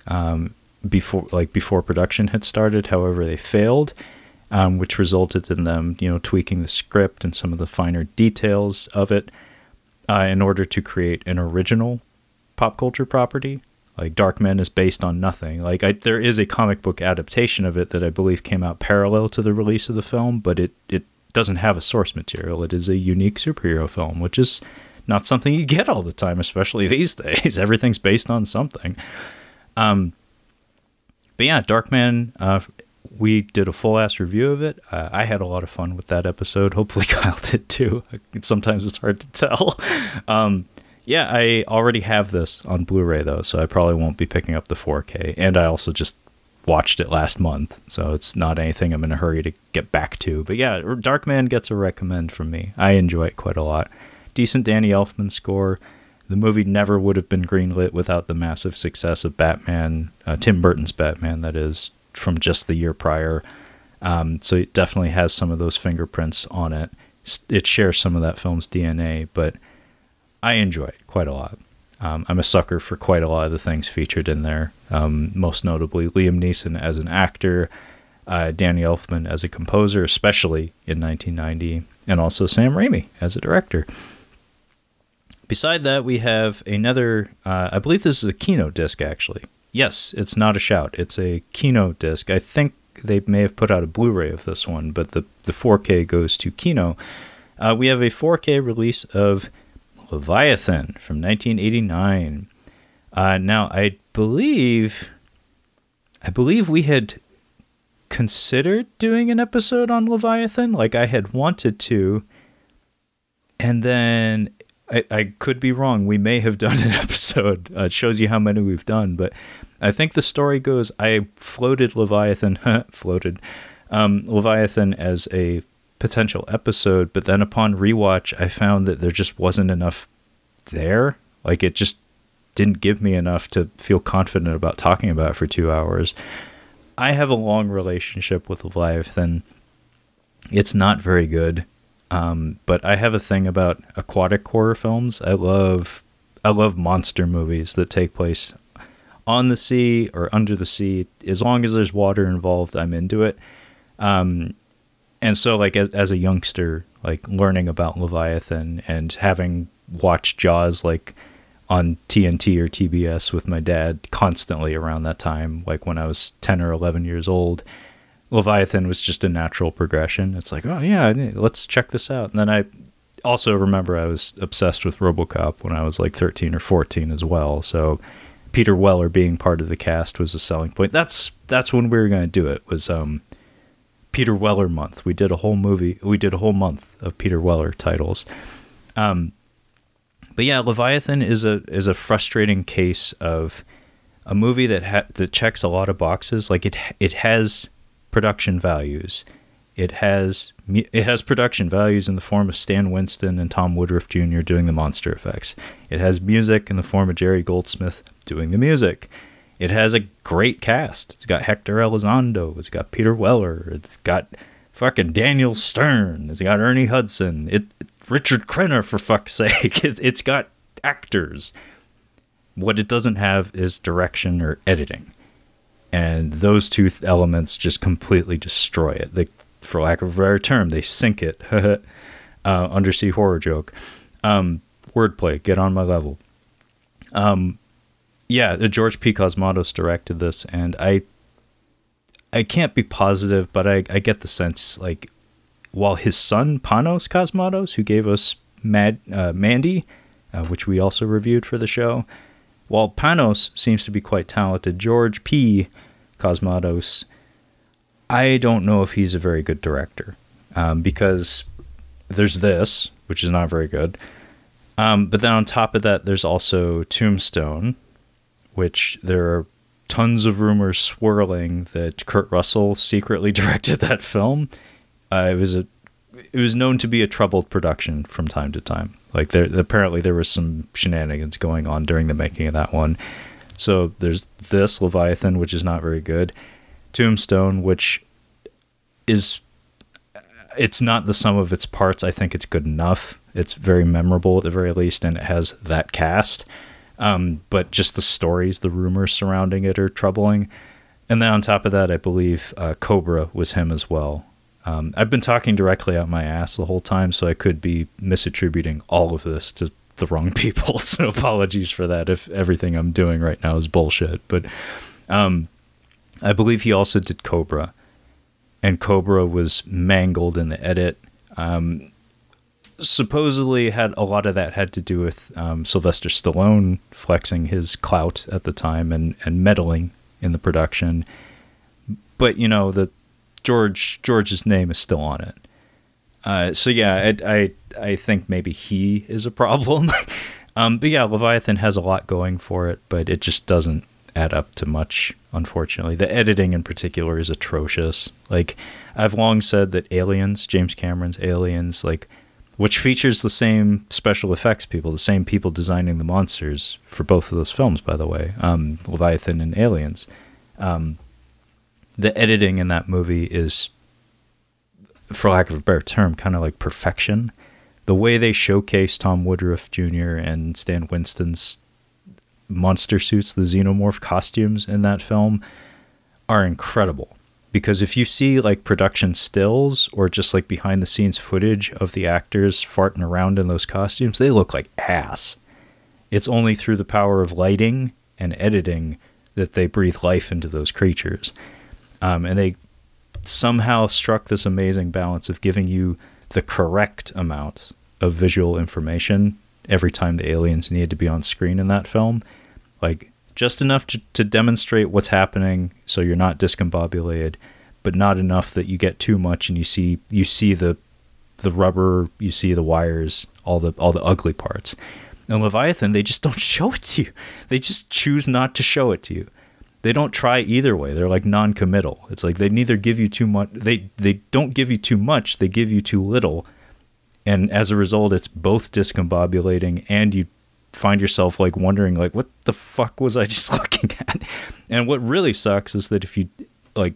before production had started. However, they failed, which resulted in them, tweaking the script and some of the finer details of it in order to create an original pop culture property. Like Darkman is based on nothing. There is a comic book adaptation of it that I believe came out parallel to the release of the film, but it doesn't have a source material. It is a unique superhero film, which is not something you get all the time, especially these days. Everything's based on something. But yeah, Darkman, we did a full-ass review of it. I had a lot of fun with that episode. Hopefully Kyle did too. Sometimes it's hard to tell. Yeah, I already have this on Blu-ray, though, so I probably won't be picking up the 4K. And I also just watched it last month, so it's not anything I'm in a hurry to get back to. But yeah, Darkman gets a recommend from me. I enjoy it quite a lot. Decent Danny Elfman score. The movie never would have been greenlit without the massive success of Batman, Tim Burton's Batman, that is, from just the year prior. So it definitely has some of those fingerprints on it. It shares some of that film's DNA, but I enjoy it quite a lot. I'm a sucker for quite a lot of the things featured in there, most notably Liam Neeson as an actor, Danny Elfman as a composer, especially in 1990, and also Sam Raimi as a director. Beside that, we have another, I believe this is a Kino disc, actually. Yes, it's not a Shout. It's a Kino disc. I think they may have put out a Blu-ray of this one, but the 4K goes to Kino. We have a 4K release of Leviathan from 1989. Now, I believe we had considered doing an episode on Leviathan. Like, I had wanted to, and then I could be wrong. We may have done an episode. It shows you how many we've done, but I think the story goes, I floated Leviathan, Leviathan as a potential episode, but then upon rewatch, I found that there just wasn't enough there. Like, it just didn't give me enough to feel confident about talking about it for 2 hours. I have a long relationship with Leviathan. It's not very good. But I have a thing about aquatic horror films. I love monster movies that take place on the sea or under the sea. As long as there's water involved, I'm into it. And so, like, as a youngster, like, learning about Leviathan and having watched Jaws, like, on TNT or TBS with my dad constantly around that time, like when I was 10 or 11 years old, Leviathan was just a natural progression. It's like, oh yeah, let's check this out. And then I also remember I was obsessed with RoboCop when I was like 13 or 14 as well. So Peter Weller being part of the cast was a selling point. That's when we were going to do it, was Peter Weller month. We did a whole month of Peter Weller titles. But yeah, Leviathan is a frustrating case of a movie that checks a lot of boxes. Like it has production values. It has production values in the form of Stan Winston and Tom Woodruff Jr. doing the monster effects. It has music in the form of Jerry Goldsmith doing the music. It has a great cast. It's got Hector Elizondo. It's got Peter Weller. It's got fucking Daniel Stern. It's got Ernie Hudson. Richard Crenna, for fuck's sake. It's got actors. What it doesn't have is direction or editing. And those two elements just completely destroy it. They, for lack of a better term, they sink it. Undersea horror joke. Wordplay, get on my level. Yeah, George P. Cosmatos directed this, and I can't be positive, but I get the sense, like, while his son, Panos Cosmatos, who gave us Mandy, which we also reviewed for the show, while Panos seems to be quite talented, George P. Cosmatos, I don't know if he's a very good director, because there's this, which is not very good, but then on top of that, there's also Tombstone, which there are tons of rumors swirling that Kurt Russell secretly directed that film. It was known to be a troubled production from time to time. Like apparently there was some shenanigans going on during the making of that one. So there's this Leviathan, which is not very good. Tombstone, which it's not the sum of its parts. I think it's good enough. It's very memorable at the very least, and it has that cast. But just the stories, the rumors surrounding it are troubling. And then on top of that, I believe Cobra was him as well. I've been talking directly out my ass the whole time, so I could be misattributing all of this to the wrong people. So apologies for that if everything I'm doing right now is bullshit. But I believe he also did Cobra, and Cobra was mangled in the edit. Supposedly a lot of that had to do with Sylvester Stallone flexing his clout at the time and meddling in the production. But, you know, George's name is still on it. So yeah, I think maybe he is a problem. But yeah, Leviathan has a lot going for it, but it just doesn't add up to much, unfortunately. The editing in particular is atrocious. Like, I've long said that Aliens, James Cameron's Aliens, like, which features the same special effects people, the same people designing the monsters for both of those films, by the way, Leviathan and Aliens. The editing in that movie is, for lack of a better term, kind of like perfection. The way they showcase Tom Woodruff Jr. and Stan Winston's monster suits, the xenomorph costumes in that film, are incredible. Because if you see like production stills or just like behind the scenes footage of the actors farting around in those costumes, they look like ass. It's only through the power of lighting and editing that they breathe life into those creatures. And they somehow struck this amazing balance of giving you the correct amount of visual information every time the aliens needed to be on screen in that film. Like, just enough to demonstrate what's happening so you're not discombobulated, but not enough that you get too much and you see the rubber, you see the wires, all the ugly parts. And Leviathan, they just don't show it to you. They just choose not to show it to you. They don't try either way. They're like non-committal. It's like they neither give you too much, they don't give you too much, they give you too little. And as a result, it's both discombobulating and you find yourself like wondering like, what the fuck was I just looking at? And what really sucks is that if you like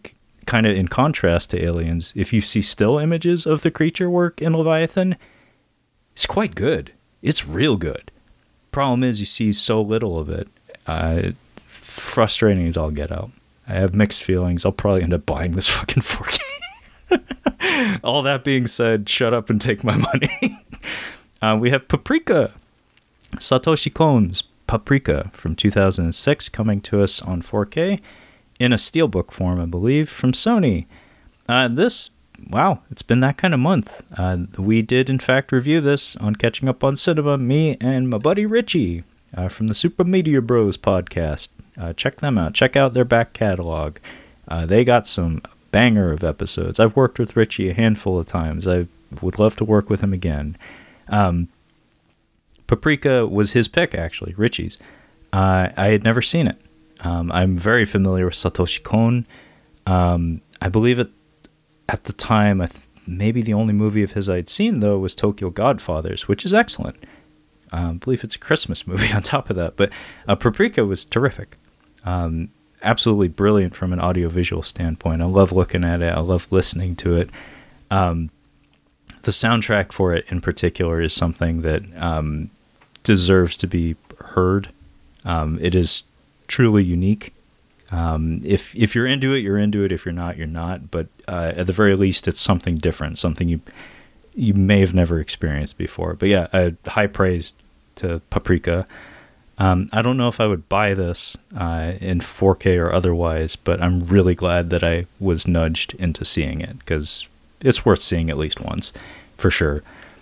kind of in contrast to Aliens, if you see still images of the creature work in Leviathan, it's quite good. It's real good. Problem is, you see so little of it. Frustrating as all get out. I have mixed feelings. I'll probably end up buying this fucking 4K. All that being said, shut up and take my money. We have Paprika. Satoshi Kon's Paprika from 2006 coming to us on 4K in a steelbook form, I believe, from Sony. Wow, it's been that kind of month. We did, in fact, review this on Catching Up on Cinema, me and my buddy Richie from the Super Meteor Bros podcast. Check them out. Check out their back catalog. They got some banger of episodes. I've worked with Richie a handful of times. I would love to work with him again. Paprika was his pick, actually, Richie's. I had never seen it. I'm very familiar with Satoshi Kon. I believe at the time, maybe the only movie of his I'd seen, though, was Tokyo Godfathers, which is excellent. I believe it's a Christmas movie on top of that. But Paprika was terrific. Absolutely brilliant from an audiovisual standpoint. I love looking at it. I love listening to it. The soundtrack for it in particular is something that deserves to be heard. It is truly unique. If you're into it, you're into it. If you're not, you're not. But at the very least, it's something different, something you may have never experienced before. But yeah, high praise to Paprika. I don't know if I would buy this in 4K or otherwise, but I'm really glad that I was nudged into seeing it, because it's worth seeing at least once, for sure.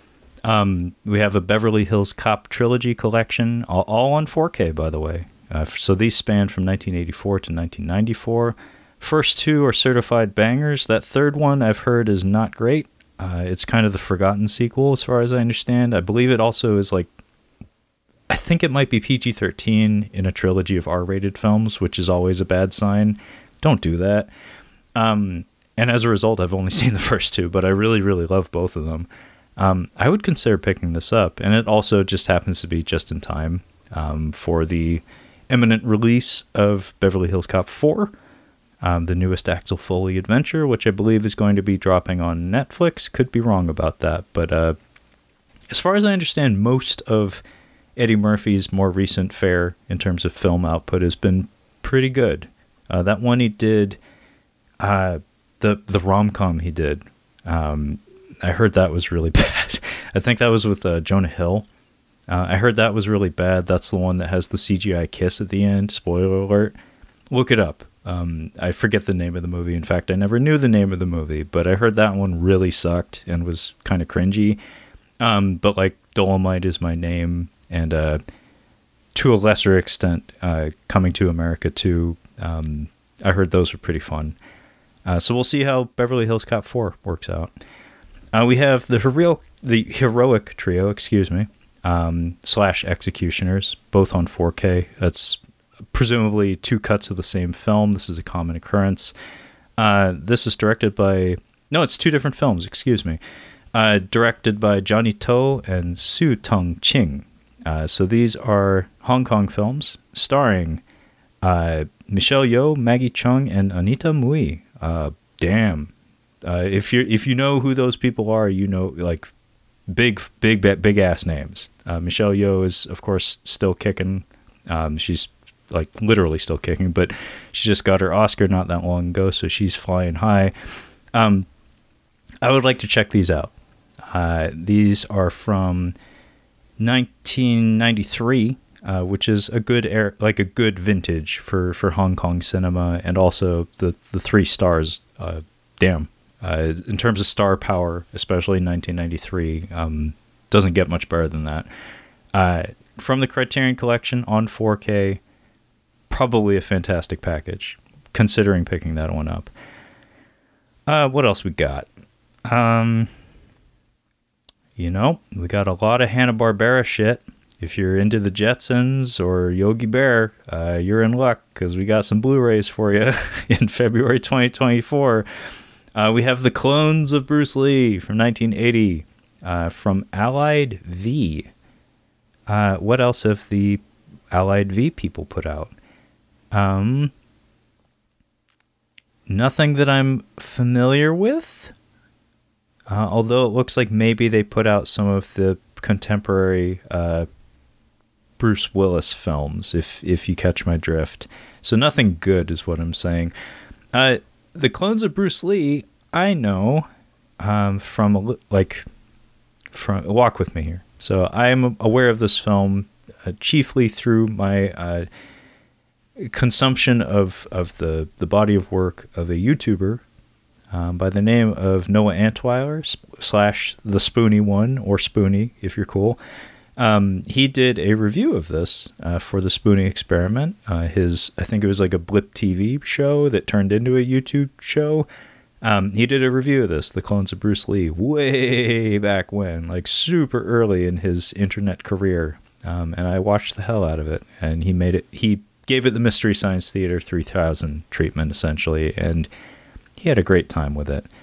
We have a Beverly Hills Cop trilogy collection, all on 4K, by the way. So these span from 1984 to 1994. First two are certified bangers. That third one I've heard is not great. It's kind of the forgotten sequel, as far as I understand. I believe it also is I think it might be PG-13 in a trilogy of R-rated films, which is always a bad sign. Don't do that. And as a result, I've only seen the first two, but I really, really love both of them. I would consider picking this up, and it also just happens to be just in time for the imminent release of Beverly Hills Cop 4, the newest Axel Foley adventure, which I believe is going to be dropping on Netflix. Could be wrong about that, but as far as I understand, most of Eddie Murphy's more recent fare in terms of film output has been pretty good. That one he did, the rom-com he did, I heard that was really bad. I think that was with Jonah Hill. I heard that was really bad. That's the one that has the CGI kiss at the end. Spoiler alert. Look it up. I forget the name of the movie. In fact, I never knew the name of the movie, but I heard that one really sucked and was kind of cringy. But like Dolomite Is My Name, and to a lesser extent, Coming to America 2, I heard those were pretty fun. So we'll see how Beverly Hills Cop 4 works out. We have the Heroic Trio, / Executioners, both on 4K. That's presumably two cuts of the same film. This is a common occurrence. This is directed by... No, it's two different films, directed by Johnny To and Su Tung Ching. So these are Hong Kong films starring Michelle Yeoh, Maggie Chung, and Anita Mui. Damn. If you know who those people are, you know, like, big ass names. Michelle Yeoh is, of course, still kicking. She's like literally still kicking, but she just got her Oscar not that long ago, so she's flying high. I would like to check these out. These are from 1993, which is a good a good vintage for Hong Kong cinema, and also the 3 stars. Damn. In terms of star power, especially in 1993, doesn't get much better than that. From the Criterion Collection on 4K, probably a fantastic package, considering picking that one up. What else we got? We got a lot of Hanna-Barbera shit. If you're into the Jetsons or Yogi Bear, you're in luck, because we got some Blu-rays for you in February 2024. We have The Clones of Bruce Lee from 1980, from Allied V. What else have the Allied V people put out? Nothing that I'm familiar with. Although it looks like maybe they put out some of the contemporary Bruce Willis films, if you catch my drift. So nothing good is what I'm saying. The Clones of Bruce Lee, I know from Walk With Me here. So I am aware of this film chiefly through my consumption of the body of work of a YouTuber by the name of Noah Antweiler / the Spoony One, or Spoony if you're cool. He did a review of this for the Spoony Experiment. I think it was like a Blip TV show that turned into a YouTube show. He did a review of this, The Clones of Bruce Lee, way back when, like super early in his internet career. And I watched the hell out of it. And he gave it the Mystery Science Theater 3000 treatment, essentially. And he had a great time with it.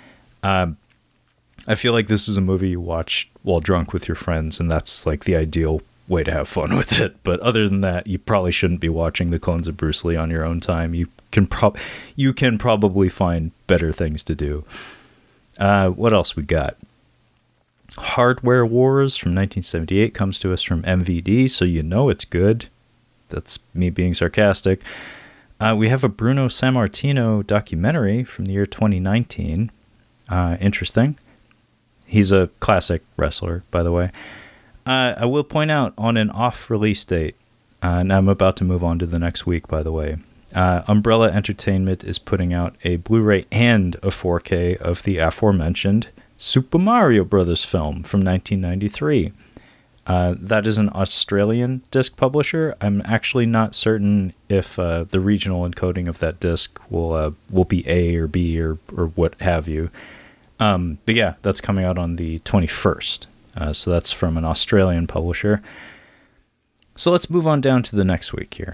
I feel like this is a movie you watch while drunk with your friends, and that's like the ideal way to have fun with it. But other than that, you probably shouldn't be watching The Clones of Bruce Lee on your own time. You can probably find better things to do. What else we got? Hardware Wars from 1978 comes to us from MVD, so you know it's good. That's me being sarcastic. We have a Bruno Sammartino documentary from the year 2019. Interesting. He's a classic wrestler, by the way. I will point out, on an off release date, and I'm about to move on to the next week, by the way, Umbrella Entertainment is putting out a Blu-ray and a 4K of the aforementioned Super Mario Brothers film from 1993. That is an Australian disc publisher. I'm actually not certain if the regional encoding of that disc will be A or B or what have you. But yeah, that's coming out on the 21st. So that's from an Australian publisher. So let's move on down to the next week here.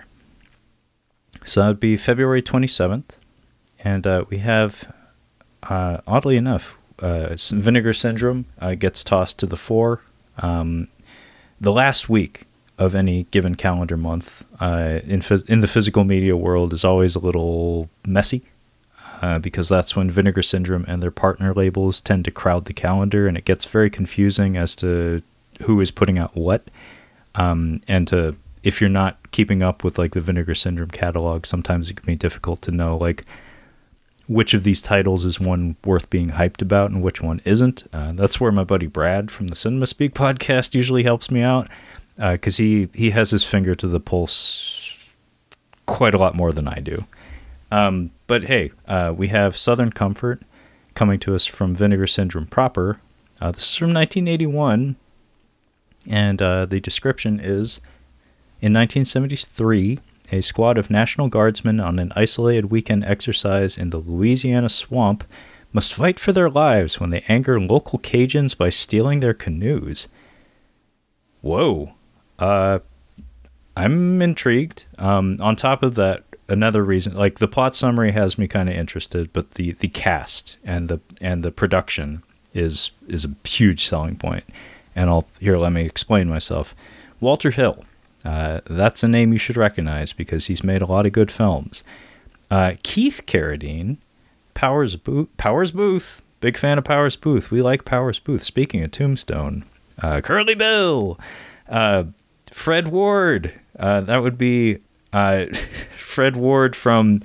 So that would be February 27th. And we have, oddly enough, Vinegar Syndrome gets tossed to the fore. The last week of any given calendar month in the physical media world is always a little messy. Because that's when Vinegar Syndrome and their partner labels tend to crowd the calendar, and it gets very confusing as to who is putting out what. If you're not keeping up with like the Vinegar Syndrome catalog, sometimes it can be difficult to know like which of these titles is one worth being hyped about and which one isn't. That's where my buddy Brad from the Cinema Speak podcast usually helps me out, because he has his finger to the pulse quite a lot more than I do. But hey, we have Southern Comfort coming to us from Vinegar Syndrome proper. This is from 1981, and the description is, in 1973, a squad of National Guardsmen on an isolated weekend exercise in the Louisiana swamp must fight for their lives when they anger local Cajuns by stealing their canoes. Whoa. I'm intrigued. On top of that, another reason, like the plot summary has me kind of interested, but the cast and the production is a huge selling point. And let me explain myself. Walter Hill, that's a name you should recognize because he's made a lot of good films. Keith Carradine, Powers Booth, big fan of Powers Booth. We like Powers Booth. Speaking of Tombstone, Curly Bill, Fred Ward. That would be Fred Ward from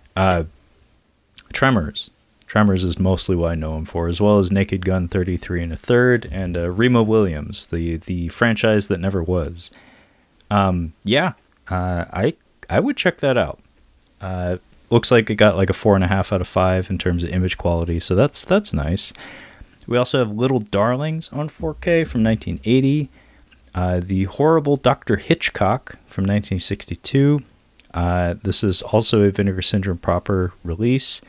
Tremors. Tremors is mostly what I know him for, as well as Naked Gun 33 1/3 and Remo Williams, the franchise that never was. I would check that out. Looks like it got like a 4.5 out of 5 in terms of image quality, so that's nice. We also have Little Darlings on 4K from 1980. The Horrible Dr. Hitchcock from 1962. This is also a Vinegar Syndrome proper release.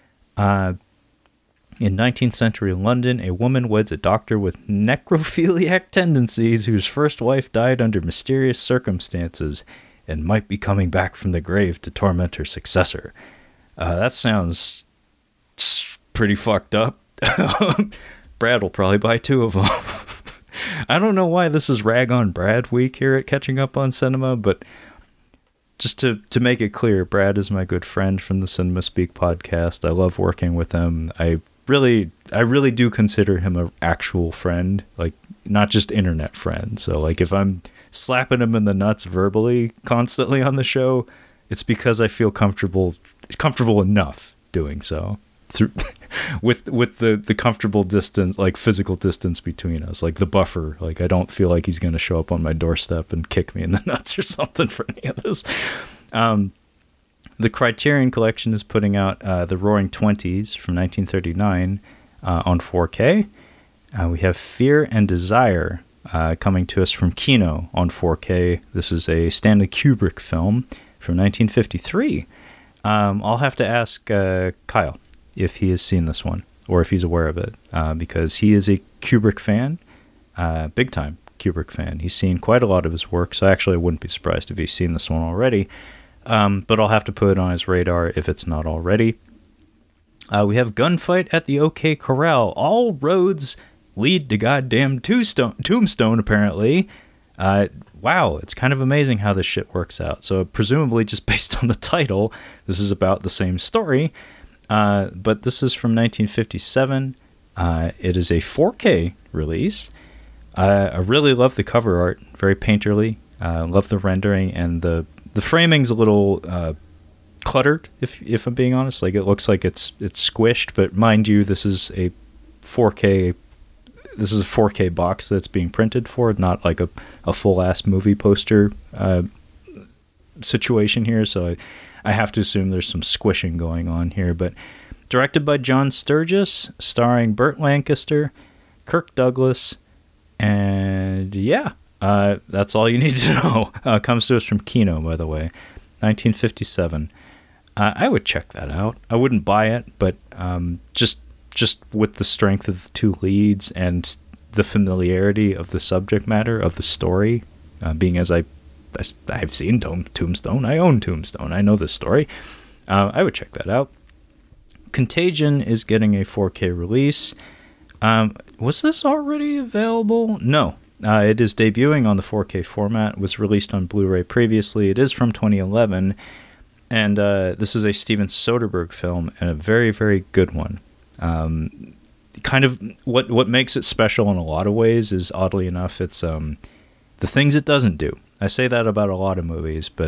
In 19th century London, a woman weds a doctor with necrophiliac tendencies whose first wife died under mysterious circumstances and might be coming back from the grave to torment her successor. That sounds pretty fucked up. Brad will probably buy 2 of them. I don't know why this is Rag on Brad week here at Catching Up on Cinema, but just to make it clear, Brad is my good friend from the Cinema Speak podcast. I love working with him. I really do consider him an actual friend, like not just internet friend. So like if I'm slapping him in the nuts verbally constantly on the show, it's because I feel comfortable enough doing so. Through with the comfortable distance, like physical distance between us, like the buffer. Like I don't feel like he's going to show up on my doorstep and kick me in the nuts or something for any of this. The Criterion Collection is putting out the Roaring Twenties from 1939 on 4K. We have Fear and Desire coming to us from Kino on 4K. This is a Stanley Kubrick film from 1953. I'll have to ask Kyle if he has seen this one or if he's aware of it, because he is a Kubrick fan, big time Kubrick fan. He's seen quite a lot of his work, so actually I wouldn't be surprised if he's seen this one already, but I'll have to put it on his radar if it's not already. We have Gunfight at the OK Corral. All roads lead to goddamn Tombstone, apparently. Wow, it's kind of amazing how this shit works out. So presumably just based on the title, this is about the same story. But this is from 1957. It is a 4K release. I really love the cover art, very painterly. Love the rendering, and the framing's a little cluttered, if I'm being honest. Like it looks like it's squished, but mind you, this is a 4K box that's being printed for, not like a full ass movie poster situation here. So I have to assume there's some squishing going on here, but directed by John Sturges, starring Burt Lancaster, Kirk Douglas, and yeah, that's all you need to know. Comes to us from Kino, by the way, 1957. I would check that out. I wouldn't buy it, but just with the strength of the two leads and the familiarity of the subject matter of the story, being as I've seen Tombstone. I own Tombstone. I know this story. I would check that out. Contagion is getting a 4K release. Was this already available? No. It is debuting on the 4K format. It was released on Blu-ray previously. It is from 2011. And this is a Steven Soderbergh film, and a very, very good one. Kind of what makes it special in a lot of ways is, oddly enough, it's the things it doesn't do. I say that about a lot of movies, but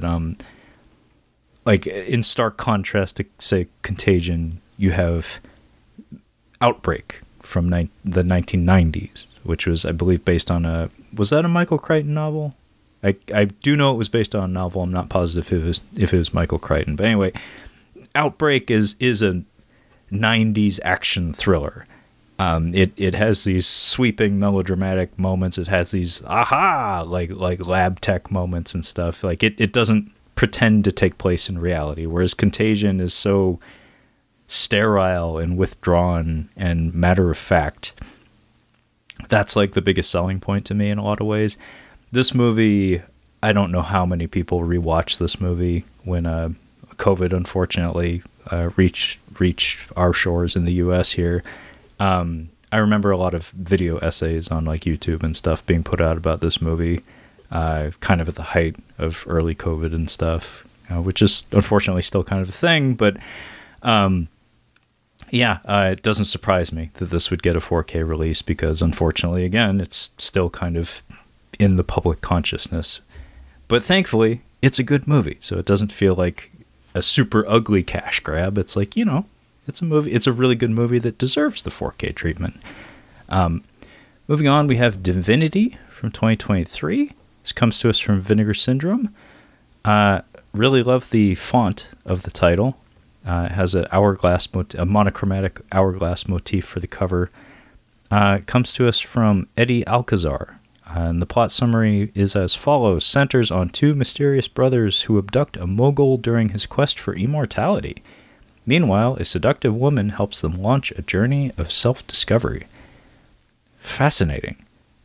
like in stark contrast to, say, Contagion, you have Outbreak from the 1990s, which was, I believe, based on was that a Michael Crichton novel? I do know it was based on a novel. I'm not positive if it was Michael Crichton, but anyway, Outbreak is a 90s action thriller. It has these sweeping melodramatic moments. It has these like lab tech moments and stuff. Like it doesn't pretend to take place in reality, whereas Contagion is so sterile and withdrawn and matter of fact. That's like the biggest selling point to me in a lot of ways. This movie, I don't know how many people rewatched this movie when COVID unfortunately reached our shores in the US here. I remember a lot of video essays on like YouTube and stuff being put out about this movie, kind of at the height of early COVID and stuff, which is unfortunately still kind of a thing. But it doesn't surprise me that this would get a 4K release, because unfortunately, again, it's still kind of in the public consciousness. But thankfully, it's a good movie, so it doesn't feel like a super ugly cash grab. It's like, it's a movie. It's a really good movie that deserves the 4K treatment. Moving on, we have Divinity from 2023. This comes to us from Vinegar Syndrome. Really love the font of the title. It has a monochromatic hourglass motif for the cover. It comes to us from Eddie Alcazar. And the plot summary is as follows. Centers on two mysterious brothers who abduct a mogul during his quest for immortality. Meanwhile, a seductive woman helps them launch a journey of self-discovery. Fascinating.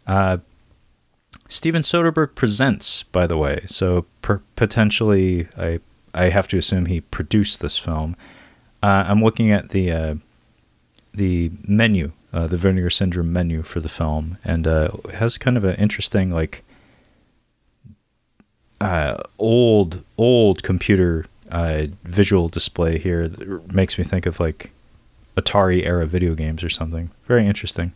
Steven Soderbergh presents, by the way, so potentially I have to assume he produced this film. I'm looking at the menu, the Vinegar Syndrome menu for the film, and it has kind of an interesting, like, old computer visual display here that makes me think of like Atari era video games or something. Very interesting.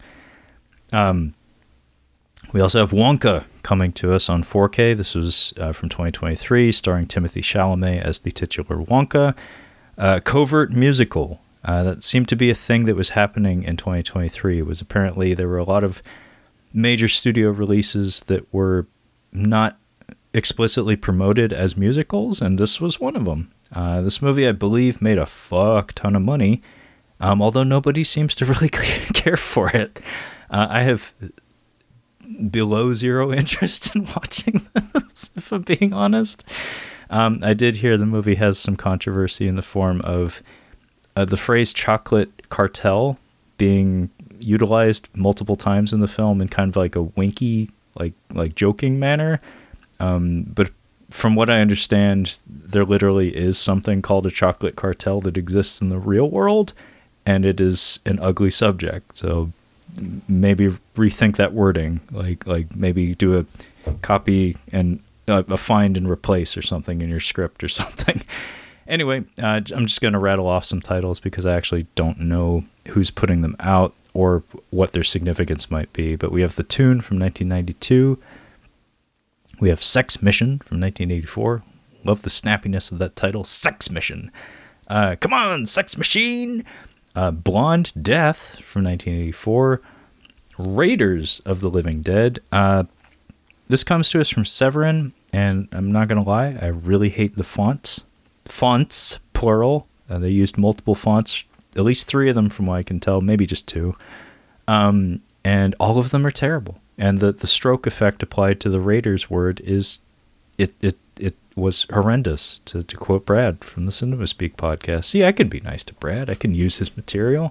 We also have Wonka coming to us on 4K. This was from 2023, starring Timothée Chalamet as the titular Wonka. Covert musical. That seemed to be a thing that was happening in 2023. It was apparently there were a lot of major studio releases that were not explicitly promoted as musicals, and this was one of them. This movie, I believe, made a fuck ton of money, although nobody seems to really care for it. I have below zero interest in watching this, if I'm being honest. I did hear the movie has some controversy in the form of the phrase chocolate cartel being utilized multiple times in the film in kind of like a winky, like joking manner. But from what I understand, there literally is something called a chocolate cartel that exists in the real world, and it is an ugly subject. So maybe rethink that wording, like maybe do a copy and a find and replace or something in your script or something. Anyway, I'm just going to rattle off some titles because I actually don't know who's putting them out or what their significance might be. But we have The Tune from 1992. We have Sex Mission from 1984. Love the snappiness of that title, Sex Mission. Come on, Sex Machine! Blonde Death from 1984. Raiders of the Living Dead. This comes to us from Severin, and I'm not going to lie, I really hate the fonts. Fonts, plural. They used multiple fonts, at least 3 of them from what I can tell, maybe just 2. And all of them are terrible. And the stroke effect applied to the Raiders word is, it was horrendous, to quote Brad from the Cinema Speak podcast. See, I can be nice to Brad. I can use his material.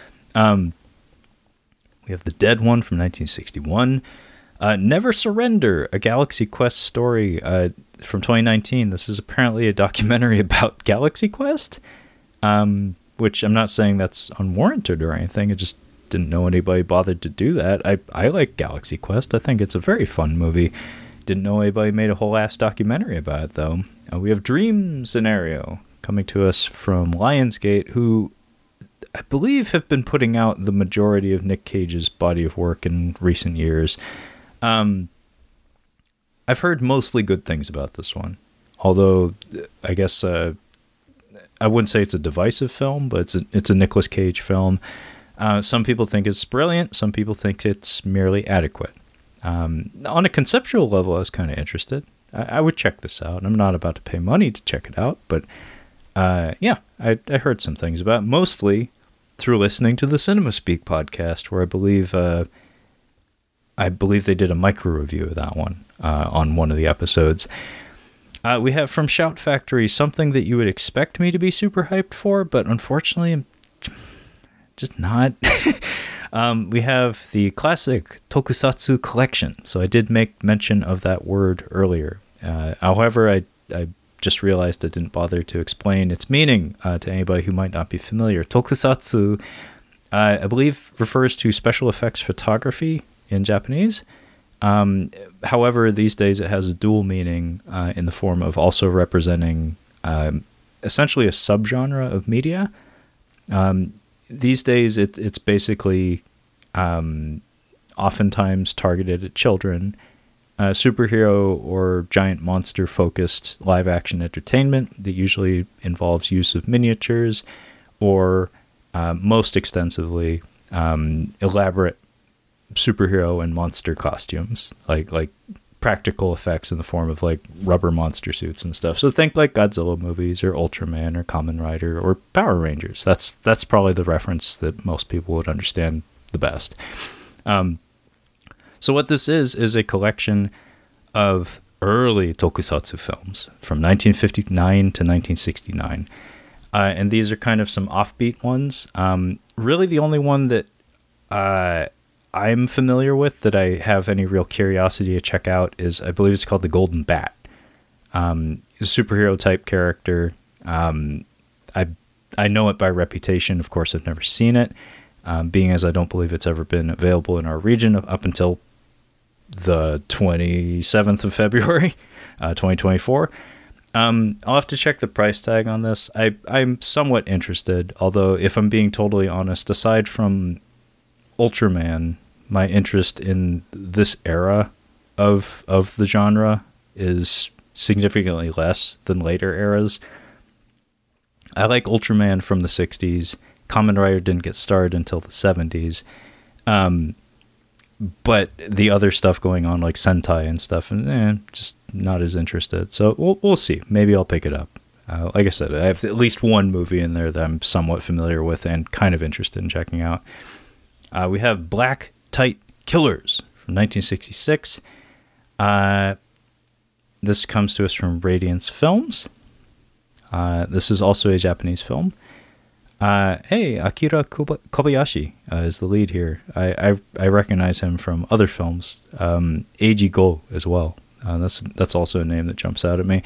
We have The Dead One from 1961. Never Surrender, a Galaxy Quest story from 2019. This is apparently a documentary about Galaxy Quest, which I'm not saying that's unwarranted or anything. I just didn't know anybody bothered to do that. I like Galaxy Quest. I think it's a very fun movie. Didn't know anybody made a whole ass documentary about it, though. We have Dream Scenario coming to us from Lionsgate, who I believe have been putting out the majority of Nick Cage's body of work in recent years. I've heard mostly good things about this one, although I guess I wouldn't say it's a divisive film, but it's a Nicolas Cage film. Some people think it's brilliant. Some people think it's merely adequate. On a conceptual level, I was kind of interested. I would check this out. I'm not about to pay money to check it out, but yeah, I heard some things about it, mostly through listening to the Cinema Speak podcast, where I believe they did a micro review of that one on one of the episodes. We have from Shout Factory something that you would expect me to be super hyped for, but unfortunately, I'm just not. We have the classic Tokusatsu collection. So I did make mention of that word earlier. However, I just realized I didn't bother to explain its meaning to anybody who might not be familiar. Tokusatsu, I believe, refers to special effects photography in Japanese. However, these days it has a dual meaning in the form of also representing essentially a subgenre of media. These days it's basically oftentimes targeted at children, superhero or giant monster focused live action entertainment that usually involves use of miniatures or most extensively elaborate superhero and monster costumes, like practical effects in the form of like rubber monster suits and stuff. So think like Godzilla movies or Ultraman or Kamen Rider or Power Rangers. That's probably the reference that most people would understand the best. So what this is a collection of early tokusatsu films from 1959 to 1969. And these are kind of some offbeat ones. Really the only one that I'm familiar with that I have any real curiosity to check out is, I believe it's called The Golden Bat. A superhero type character. I know it by reputation. Of course, I've never seen it, being as I don't believe it's ever been available in our region up until the 27th of February, 2024. I'll have to check the price tag on this. I'm somewhat interested, although if I'm being totally honest, aside from Ultraman, my interest in this era of the genre is significantly less than later eras. I like Ultraman from the 60s. Kamen Rider didn't get started until the 70s. But the other stuff going on, like Sentai and stuff, just not as interested. So we'll see. Maybe I'll pick it up. Like I said, I have at least one movie in there that I'm somewhat familiar with and kind of interested in checking out. We have Black Tight Killers from 1966. This comes to us from Radiance Films. This is also a Japanese film. Hey, Akira Kobayashi is the lead here. I recognize him from other films. Eiji Go as well. That's also a name that jumps out at me.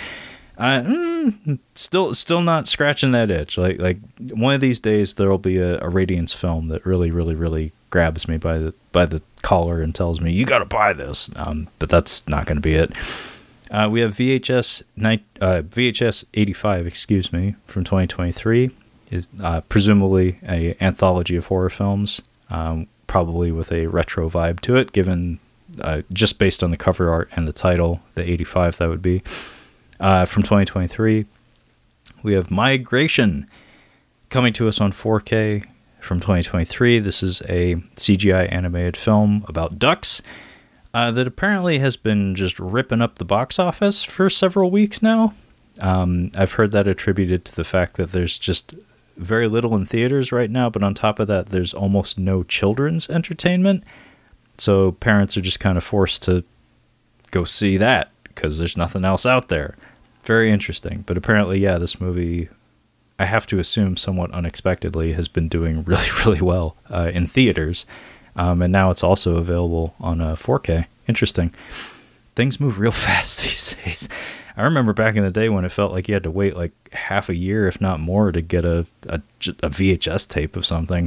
Still not scratching that itch. Like one of these days there'll be a Radiance film that really grabs me by the collar and tells me you got to buy this. But that's not going to be it. We have VHS 85, excuse me, from 2023. Is presumably a anthology of horror films, probably with a retro vibe to it, given just based on the cover art and the title, the 85 that would be. From 2023, we have Migration coming to us on 4K from 2023. This is a CGI animated film about ducks that apparently has been just ripping up the box office for several weeks now. I've heard that attributed to the fact that there's just very little in theaters right now, but on top of that, there's almost no children's entertainment. So parents are just kind of forced to go see that because there's nothing else out there. Very interesting. But apparently, yeah, this movie, I have to assume somewhat unexpectedly, has been doing really well in theaters. And now it's also available on 4K. Interesting. Things move real fast these days. I remember back in the day when it felt like you had to wait like half a year, if not more, to get a VHS tape of something.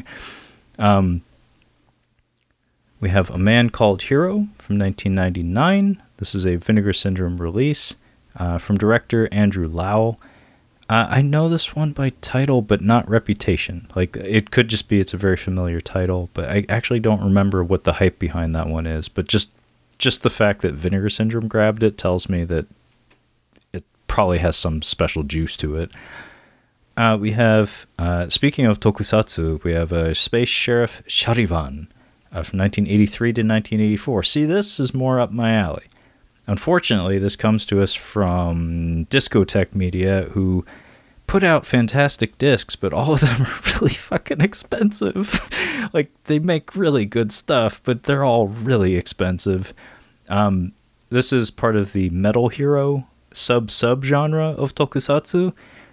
We have A Man Called Hero from 1999. This is a Vinegar Syndrome release from director Andrew Lau. I know this one by title, but not reputation. Like, it could just be it's a very familiar title, but I actually don't remember what the hype behind that one is. But just the fact that Vinegar Syndrome grabbed it tells me that it probably has some special juice to it. We have, speaking of tokusatsu, we have Space Sheriff Charivan from 1983 to 1984. See, this is more up my alley. Unfortunately, this comes to us from Discotech Media, who put out fantastic discs, but all of them are really fucking expensive. Like, they make really good stuff, but they're all really expensive. This is part of the Metal Hero sub-genre of tokusatsu.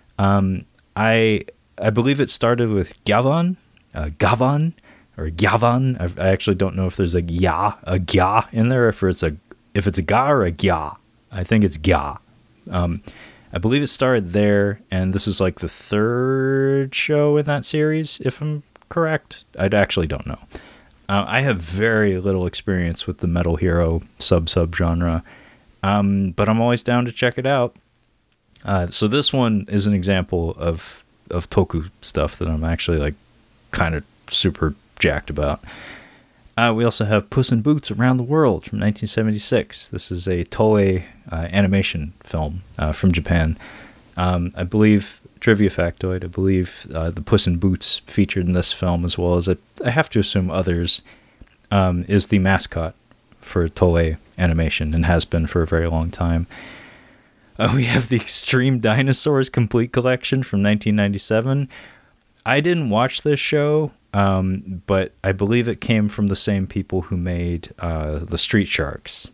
I believe it started with Gavan, or Gavan. I actually don't know if there's a gya in there, if it's a ga or a gya. I think it's gya. I believe it started there, and this is like the third show in that series, if I'm correct. I actually don't know. I have very little experience with the Metal Hero sub-genre, but I'm always down to check it out. So this one is an example of toku stuff that I'm actually like kind of super jacked about. We also have Puss in Boots Around the World from 1976. This is a Toei animation film from Japan. I believe, trivia factoid, I believe the Puss in Boots featured in this film, as well as I have to assume others, is the mascot for Toei animation and has been for a very long time. We have the Extreme Dinosaurs Complete Collection from 1997. I didn't watch this show, but I believe it came from the same people who made the Street Sharks.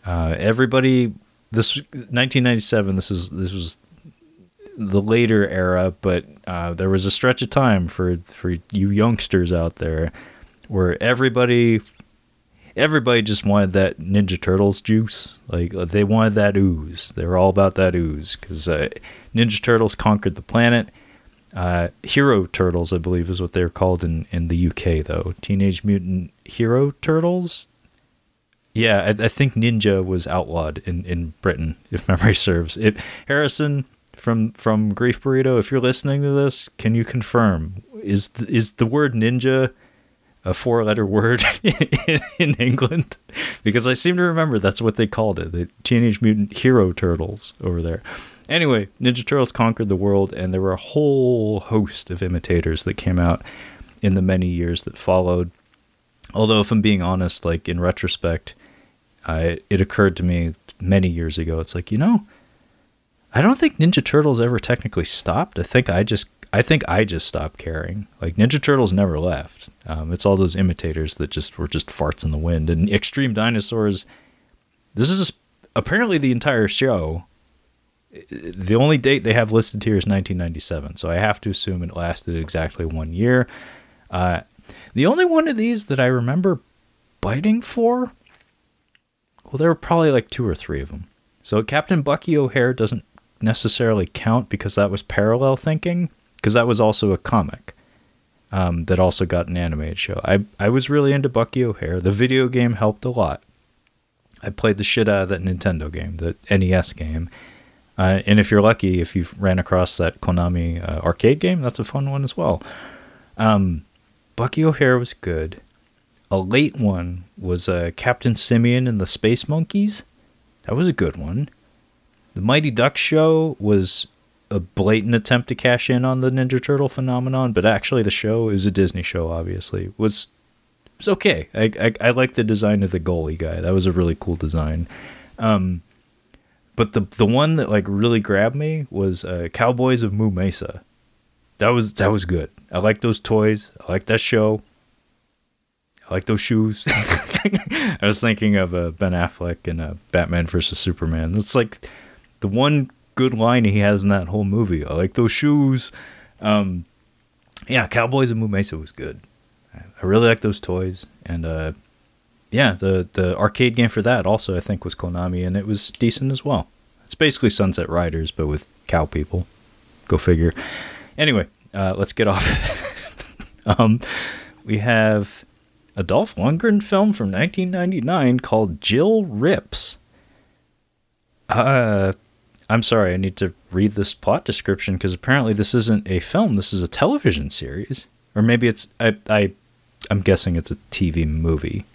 This 1997. This was the later era, but there was a stretch of time for you youngsters out there where everybody just wanted that Ninja Turtles juice. Like, they wanted that ooze. They were all about that ooze because Ninja Turtles conquered the planet. Hero Turtles, I believe, is what they're called in the UK, though. Teenage Mutant Hero Turtles? Yeah, I think ninja was outlawed in Britain, if memory serves. Harrison from Grief Burrito, if you're listening to this, can you confirm, is the word ninja a 4-letter word in England? Because I seem to remember that's what they called it, the Teenage Mutant Hero Turtles over there. Anyway, Ninja Turtles conquered the world, and there were a whole host of imitators that came out in the many years that followed. Although, if I'm being honest, like in retrospect, it occurred to me many years ago, it's like, I don't think Ninja Turtles ever technically stopped. I think I just stopped caring. Like, Ninja Turtles never left. It's all those imitators that were just farts in the wind. And Extreme Dinosaurs, this is apparently the entire show. The only date they have listed here is 1997, so I have to assume it lasted exactly 1 year. The only one of these that I remember biting for, well, there were probably like 2 or 3 of them. So Captain Bucky O'Hare doesn't necessarily count because that was parallel thinking, because that was also a comic that also got an animated show. I was really into Bucky O'Hare. The video game helped a lot. I played the shit out of that Nintendo game, the NES game. And if you're lucky, if you've ran across that Konami arcade game, that's a fun one as well. Bucky O'Hare was good. A late one was Captain Simeon and the Space Monkeys. That was a good one. The Mighty Ducks show was a blatant attempt to cash in on the Ninja Turtle phenomenon, but actually the show is a Disney show, obviously. It was okay. I liked the design of the goalie guy. That was a really cool design. But the one that like really grabbed me was Cowboys of Moo Mesa. That was good. I like those toys. I like that show. I like those shoes. I was thinking of Ben Affleck in Batman vs. Superman. That's like the one good line he has in that whole movie. I like those shoes. Yeah, Cowboys of Moo Mesa was good. I really like those toys. And yeah, the arcade game for that also I think was Konami, and it was decent as well. It's basically Sunset Riders, but with cow people. Go figure. Anyway, let's get off. We have a Dolph Lundgren film from 1999 called Jill Rips. I'm sorry, I need to read this plot description because apparently this isn't a film. This is a television series, or maybe it's. I'm guessing it's a TV movie.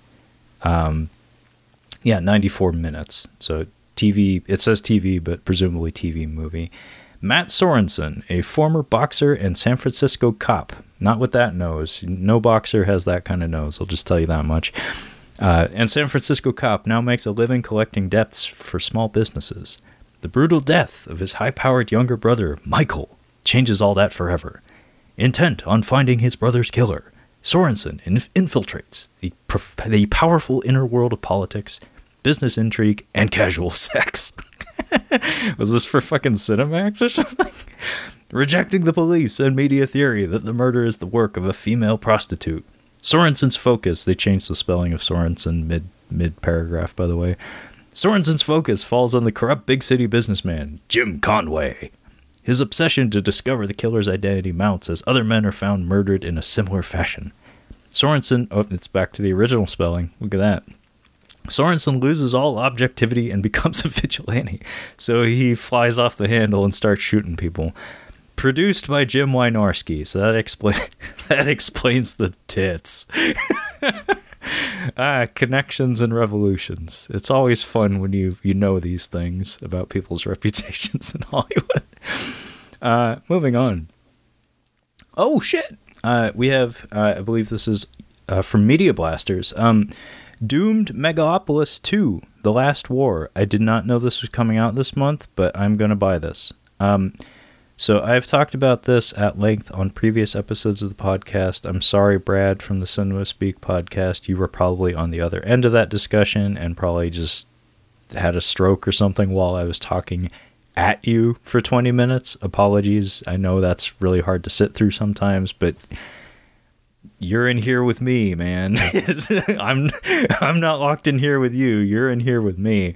Yeah, 94 minutes. So TV, it says TV, but presumably TV movie. Matt Sorensen, a former boxer and San Francisco cop. Not with that nose. No boxer has that kind of nose, I'll just tell you that much. And San Francisco cop now makes a living collecting debts for small businesses. The brutal death of his high-powered younger brother, Michael, changes all that forever. Intent on finding his brother's killer, Sorensen infiltrates the powerful inner world of politics, business intrigue, and casual sex. Was this for fucking Cinemax or something? Rejecting the police and media theory that the murder is the work of a female prostitute. Sorensen's focus, they changed the spelling of Sorensen mid-paragraph, by the way. Sorensen's focus falls on the corrupt big city businessman, Jim Conway. His obsession to discover the killer's identity mounts as other men are found murdered in a similar fashion. Sorensen, oh, it's back to the original spelling. Look at that. Sorensen loses all objectivity and becomes a vigilante. So he flies off the handle and starts shooting people. Produced by Jim Wynorski. So that explains the tits. Connections and revolutions. It's always fun when you know these things about people's reputations in Hollywood. Moving on. Oh, shit. We have, I believe this is from Media Blasters. Doomed Megalopolis 2, The Last War. I did not know this was coming out this month, but I'm going to buy this. So I've talked about this at length on previous episodes of the podcast. I'm sorry, Brad, from the Cinema Speak podcast. You were probably on the other end of that discussion and probably just had a stroke or something while I was talking at you for 20 minutes. Apologies. I know that's really hard to sit through sometimes, but you're in here with me, man. I'm not locked in here with you. You're in here with me.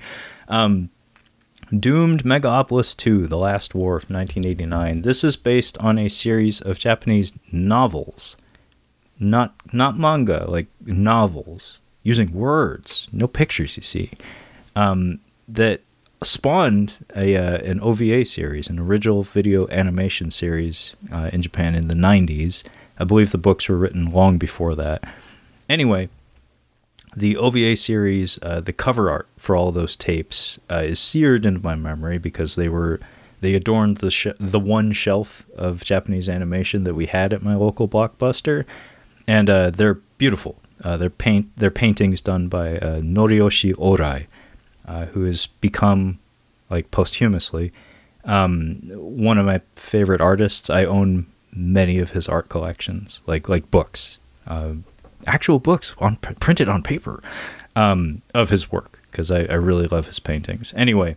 Doomed Megalopolis 2, The Last War of 1989. This is based on a series of Japanese novels. Not manga, like novels. using words, no pictures, you see, that spawned an OVA series, an original video animation series in Japan in the 90s. I believe the books were written long before that. Anyway, the OVA series, the cover art for all those tapes is seared into my memory because they adorned the one shelf of Japanese animation that we had at my local Blockbuster, and they're beautiful. They're paintings done by Noriyoshi Orai, who has become, like, posthumously, one of my favorite artists. I own many of his art collections, like books, actual books printed on paper, of his work, because I really love his paintings. Anyway,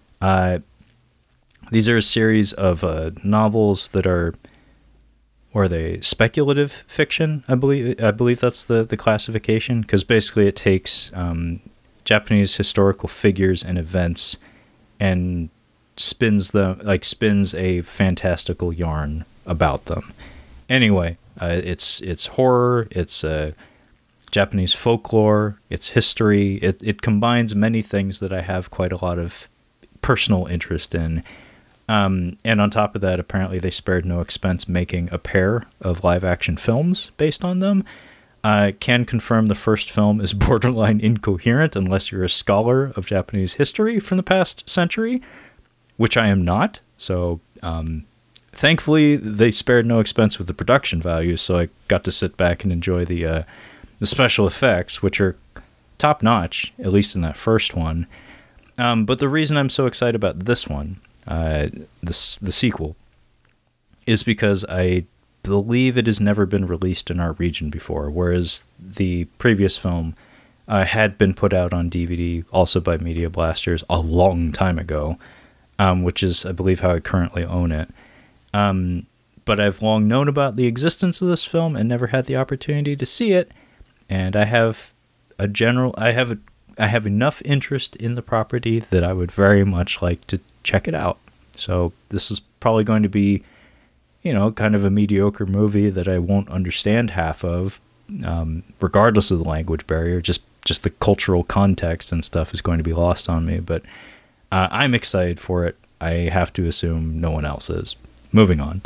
these are a series of novels that are they speculative fiction, I believe that's the classification, because basically it takes Japanese historical figures and events and spins a fantastical yarn about them. Anyway, it's horror, it's Japanese folklore, it's history. It combines many things that I have quite a lot of personal interest in. And on top of that, apparently they spared no expense making a pair of live-action films based on them. Can confirm the first film is borderline incoherent unless you're a scholar of Japanese history from the past century, which I am not. So thankfully, they spared no expense with the production values, so I got to sit back and enjoy the special effects, which are top-notch, at least in that first one. But the reason I'm so excited about this one, the sequel, is because I believe it has never been released in our region before, whereas the previous film had been put out on DVD, also by Media Blasters, a long time ago, which is, I believe, how I currently own it. But I've long known about the existence of this film and never had the opportunity to see it, and I have enough interest in the property that I would very much like to check it out. So this is probably going to be, kind of a mediocre movie that I won't understand half of, regardless of the language barrier. Just the cultural context and stuff is going to be lost on me. But I'm excited for it. I have to assume no one else is. Moving on.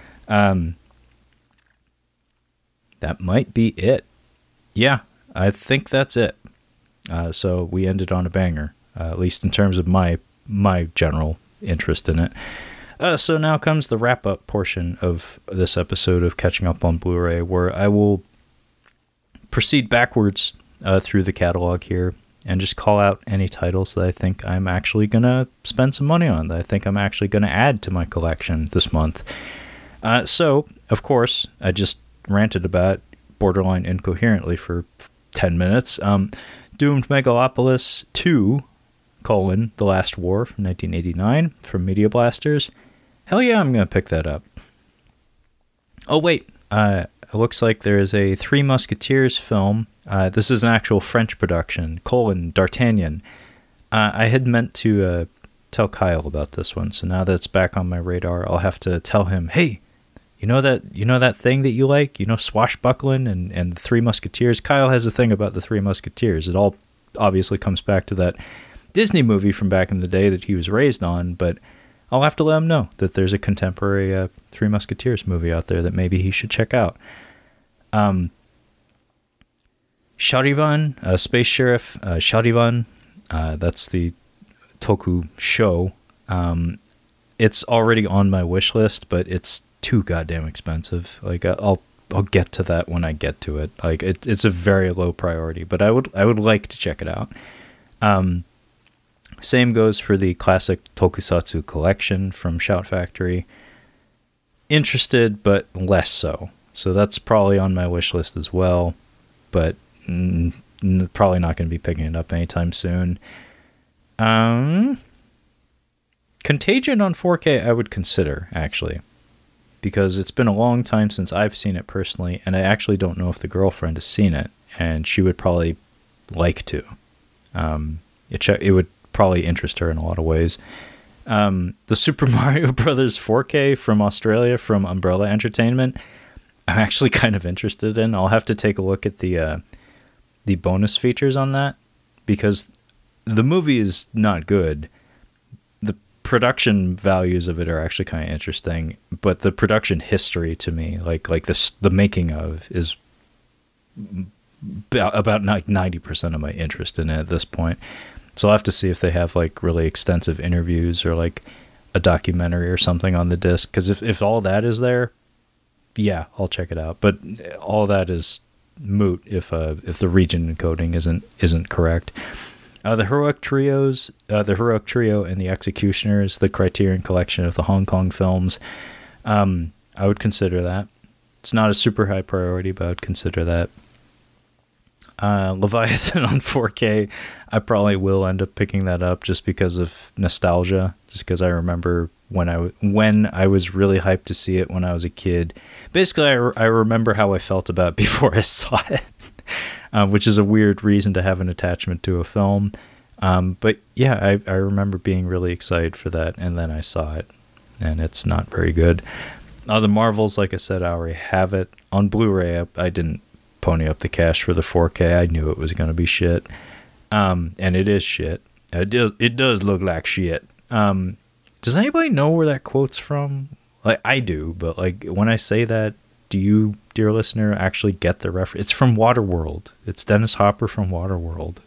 That might be it. Yeah, I think that's it. So we ended on a banger, at least in terms of my general interest in it. So now comes the wrap-up portion of this episode of Catching Up on Blu-ray, where I will proceed backwards through the catalog here and just call out any titles that I think I'm actually going to spend some money on, that I think I'm actually going to add to my collection this month. So, of course, I just ranted about borderline incoherently for 10 minutes. Doomed Megalopolis 2, The Last War from 1989 from Media Blasters. Hell yeah, I'm going to pick that up. Oh, wait. It looks like there is a Three Musketeers film. This is an actual French production, D'Artagnan. I had meant to tell Kyle about this one, so now that it's back on my radar, I'll have to tell him, hey, you know that thing that you like? Swashbuckling and the Three Musketeers? Kyle has a thing about the Three Musketeers. It all obviously comes back to that Disney movie from back in the day that he was raised on, but I'll have to let him know that there's a contemporary Three Musketeers movie out there that maybe he should check out. Charivan, Space Sheriff Charivan, that's the Toku show. It's already on my wish list, but it's too goddamn expensive. Like, I'll get to that when I get to it. Like, it's a very low priority, but I would like to check it out. Same goes for the classic Tokusatsu collection from Shout Factory. Interested, but less so. So that's probably on my wish list as well, but probably not going to be picking it up anytime soon. Contagion on 4K I would consider, actually, because it's been a long time since I've seen it personally, and I actually don't know if the girlfriend has seen it, and she would probably like to. It would probably interest her in a lot of ways. The Super Mario Brothers 4K from Australia from Umbrella Entertainment, I'm actually kind of interested in. I'll have to take a look at the the bonus features on that, because the movie is not good. The production values of it are actually kind of interesting, but the production history to me, like this, the making of, is about like 90% of my interest in it at this point. So I'll have to see if they have like really extensive interviews or like a documentary or something on the disc, because if all that is there, yeah, I'll check it out. But all that is moot if the region encoding isn't correct. The Heroic Trio and the Executioners, the Criterion Collection of the Hong Kong films, I would consider that. It's not a super high priority, but I would consider that. Leviathan on 4K, I probably will end up picking that up just because of nostalgia, just because I remember when I was really hyped to see it when I was a kid. Basically, I remember how I felt about it before I saw it, which is a weird reason to have an attachment to a film. But yeah, I remember being really excited for that, and then I saw it, and it's not very good. The Marvels, like I said, I already have it. On Blu-ray, I didn't pony up the cash for the 4K. I knew it was going to be shit. And it is shit. It does look like shit. Does anybody know where that quote's from? Like, I do, but like when I say that, do you, dear listener, actually get the reference? It's from Waterworld. It's Dennis Hopper from Waterworld.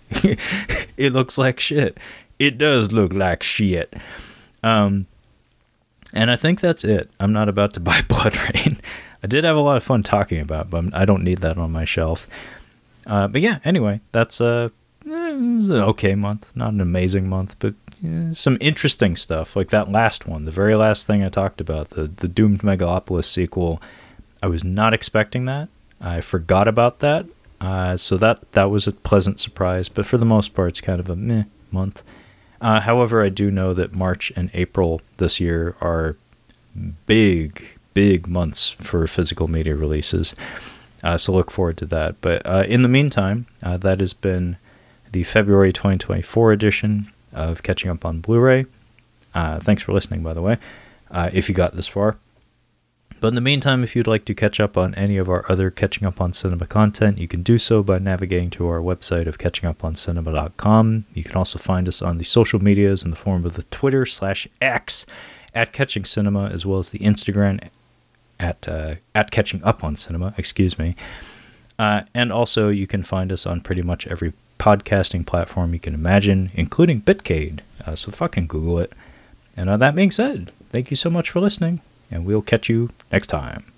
It looks like shit. It does look like shit. And I think that's it. I'm not about to buy Blood Rain. I did have a lot of fun talking about it, but I don't need that on my shelf. But yeah, anyway, that's it was an okay month. Not an amazing month, but some interesting stuff. Like that last one, the very last thing I talked about, the Doomed Megalopolis sequel. I was not expecting that. I forgot about that. So that was a pleasant surprise. But for the most part, it's kind of a meh month. However, I do know that March and April this year are big months for physical media releases. So look forward to that. But in the meantime, that has been the February 2024 edition of Catching Up on Blu-ray. Thanks for listening, by the way, if you got this far. But in the meantime, if you'd like to catch up on any of our other Catching Up on Cinema content, you can do so by navigating to our website of catchinguponcinema.com. You can also find us on the social medias in the form of the Twitter/X at Catching Cinema, as well as the Instagram at Catching Up on Cinema, excuse me. And also you can find us on pretty much every podcasting platform you can imagine, including Bitcade. So fucking Google it. And that being said, thank you so much for listening, and we'll catch you next time.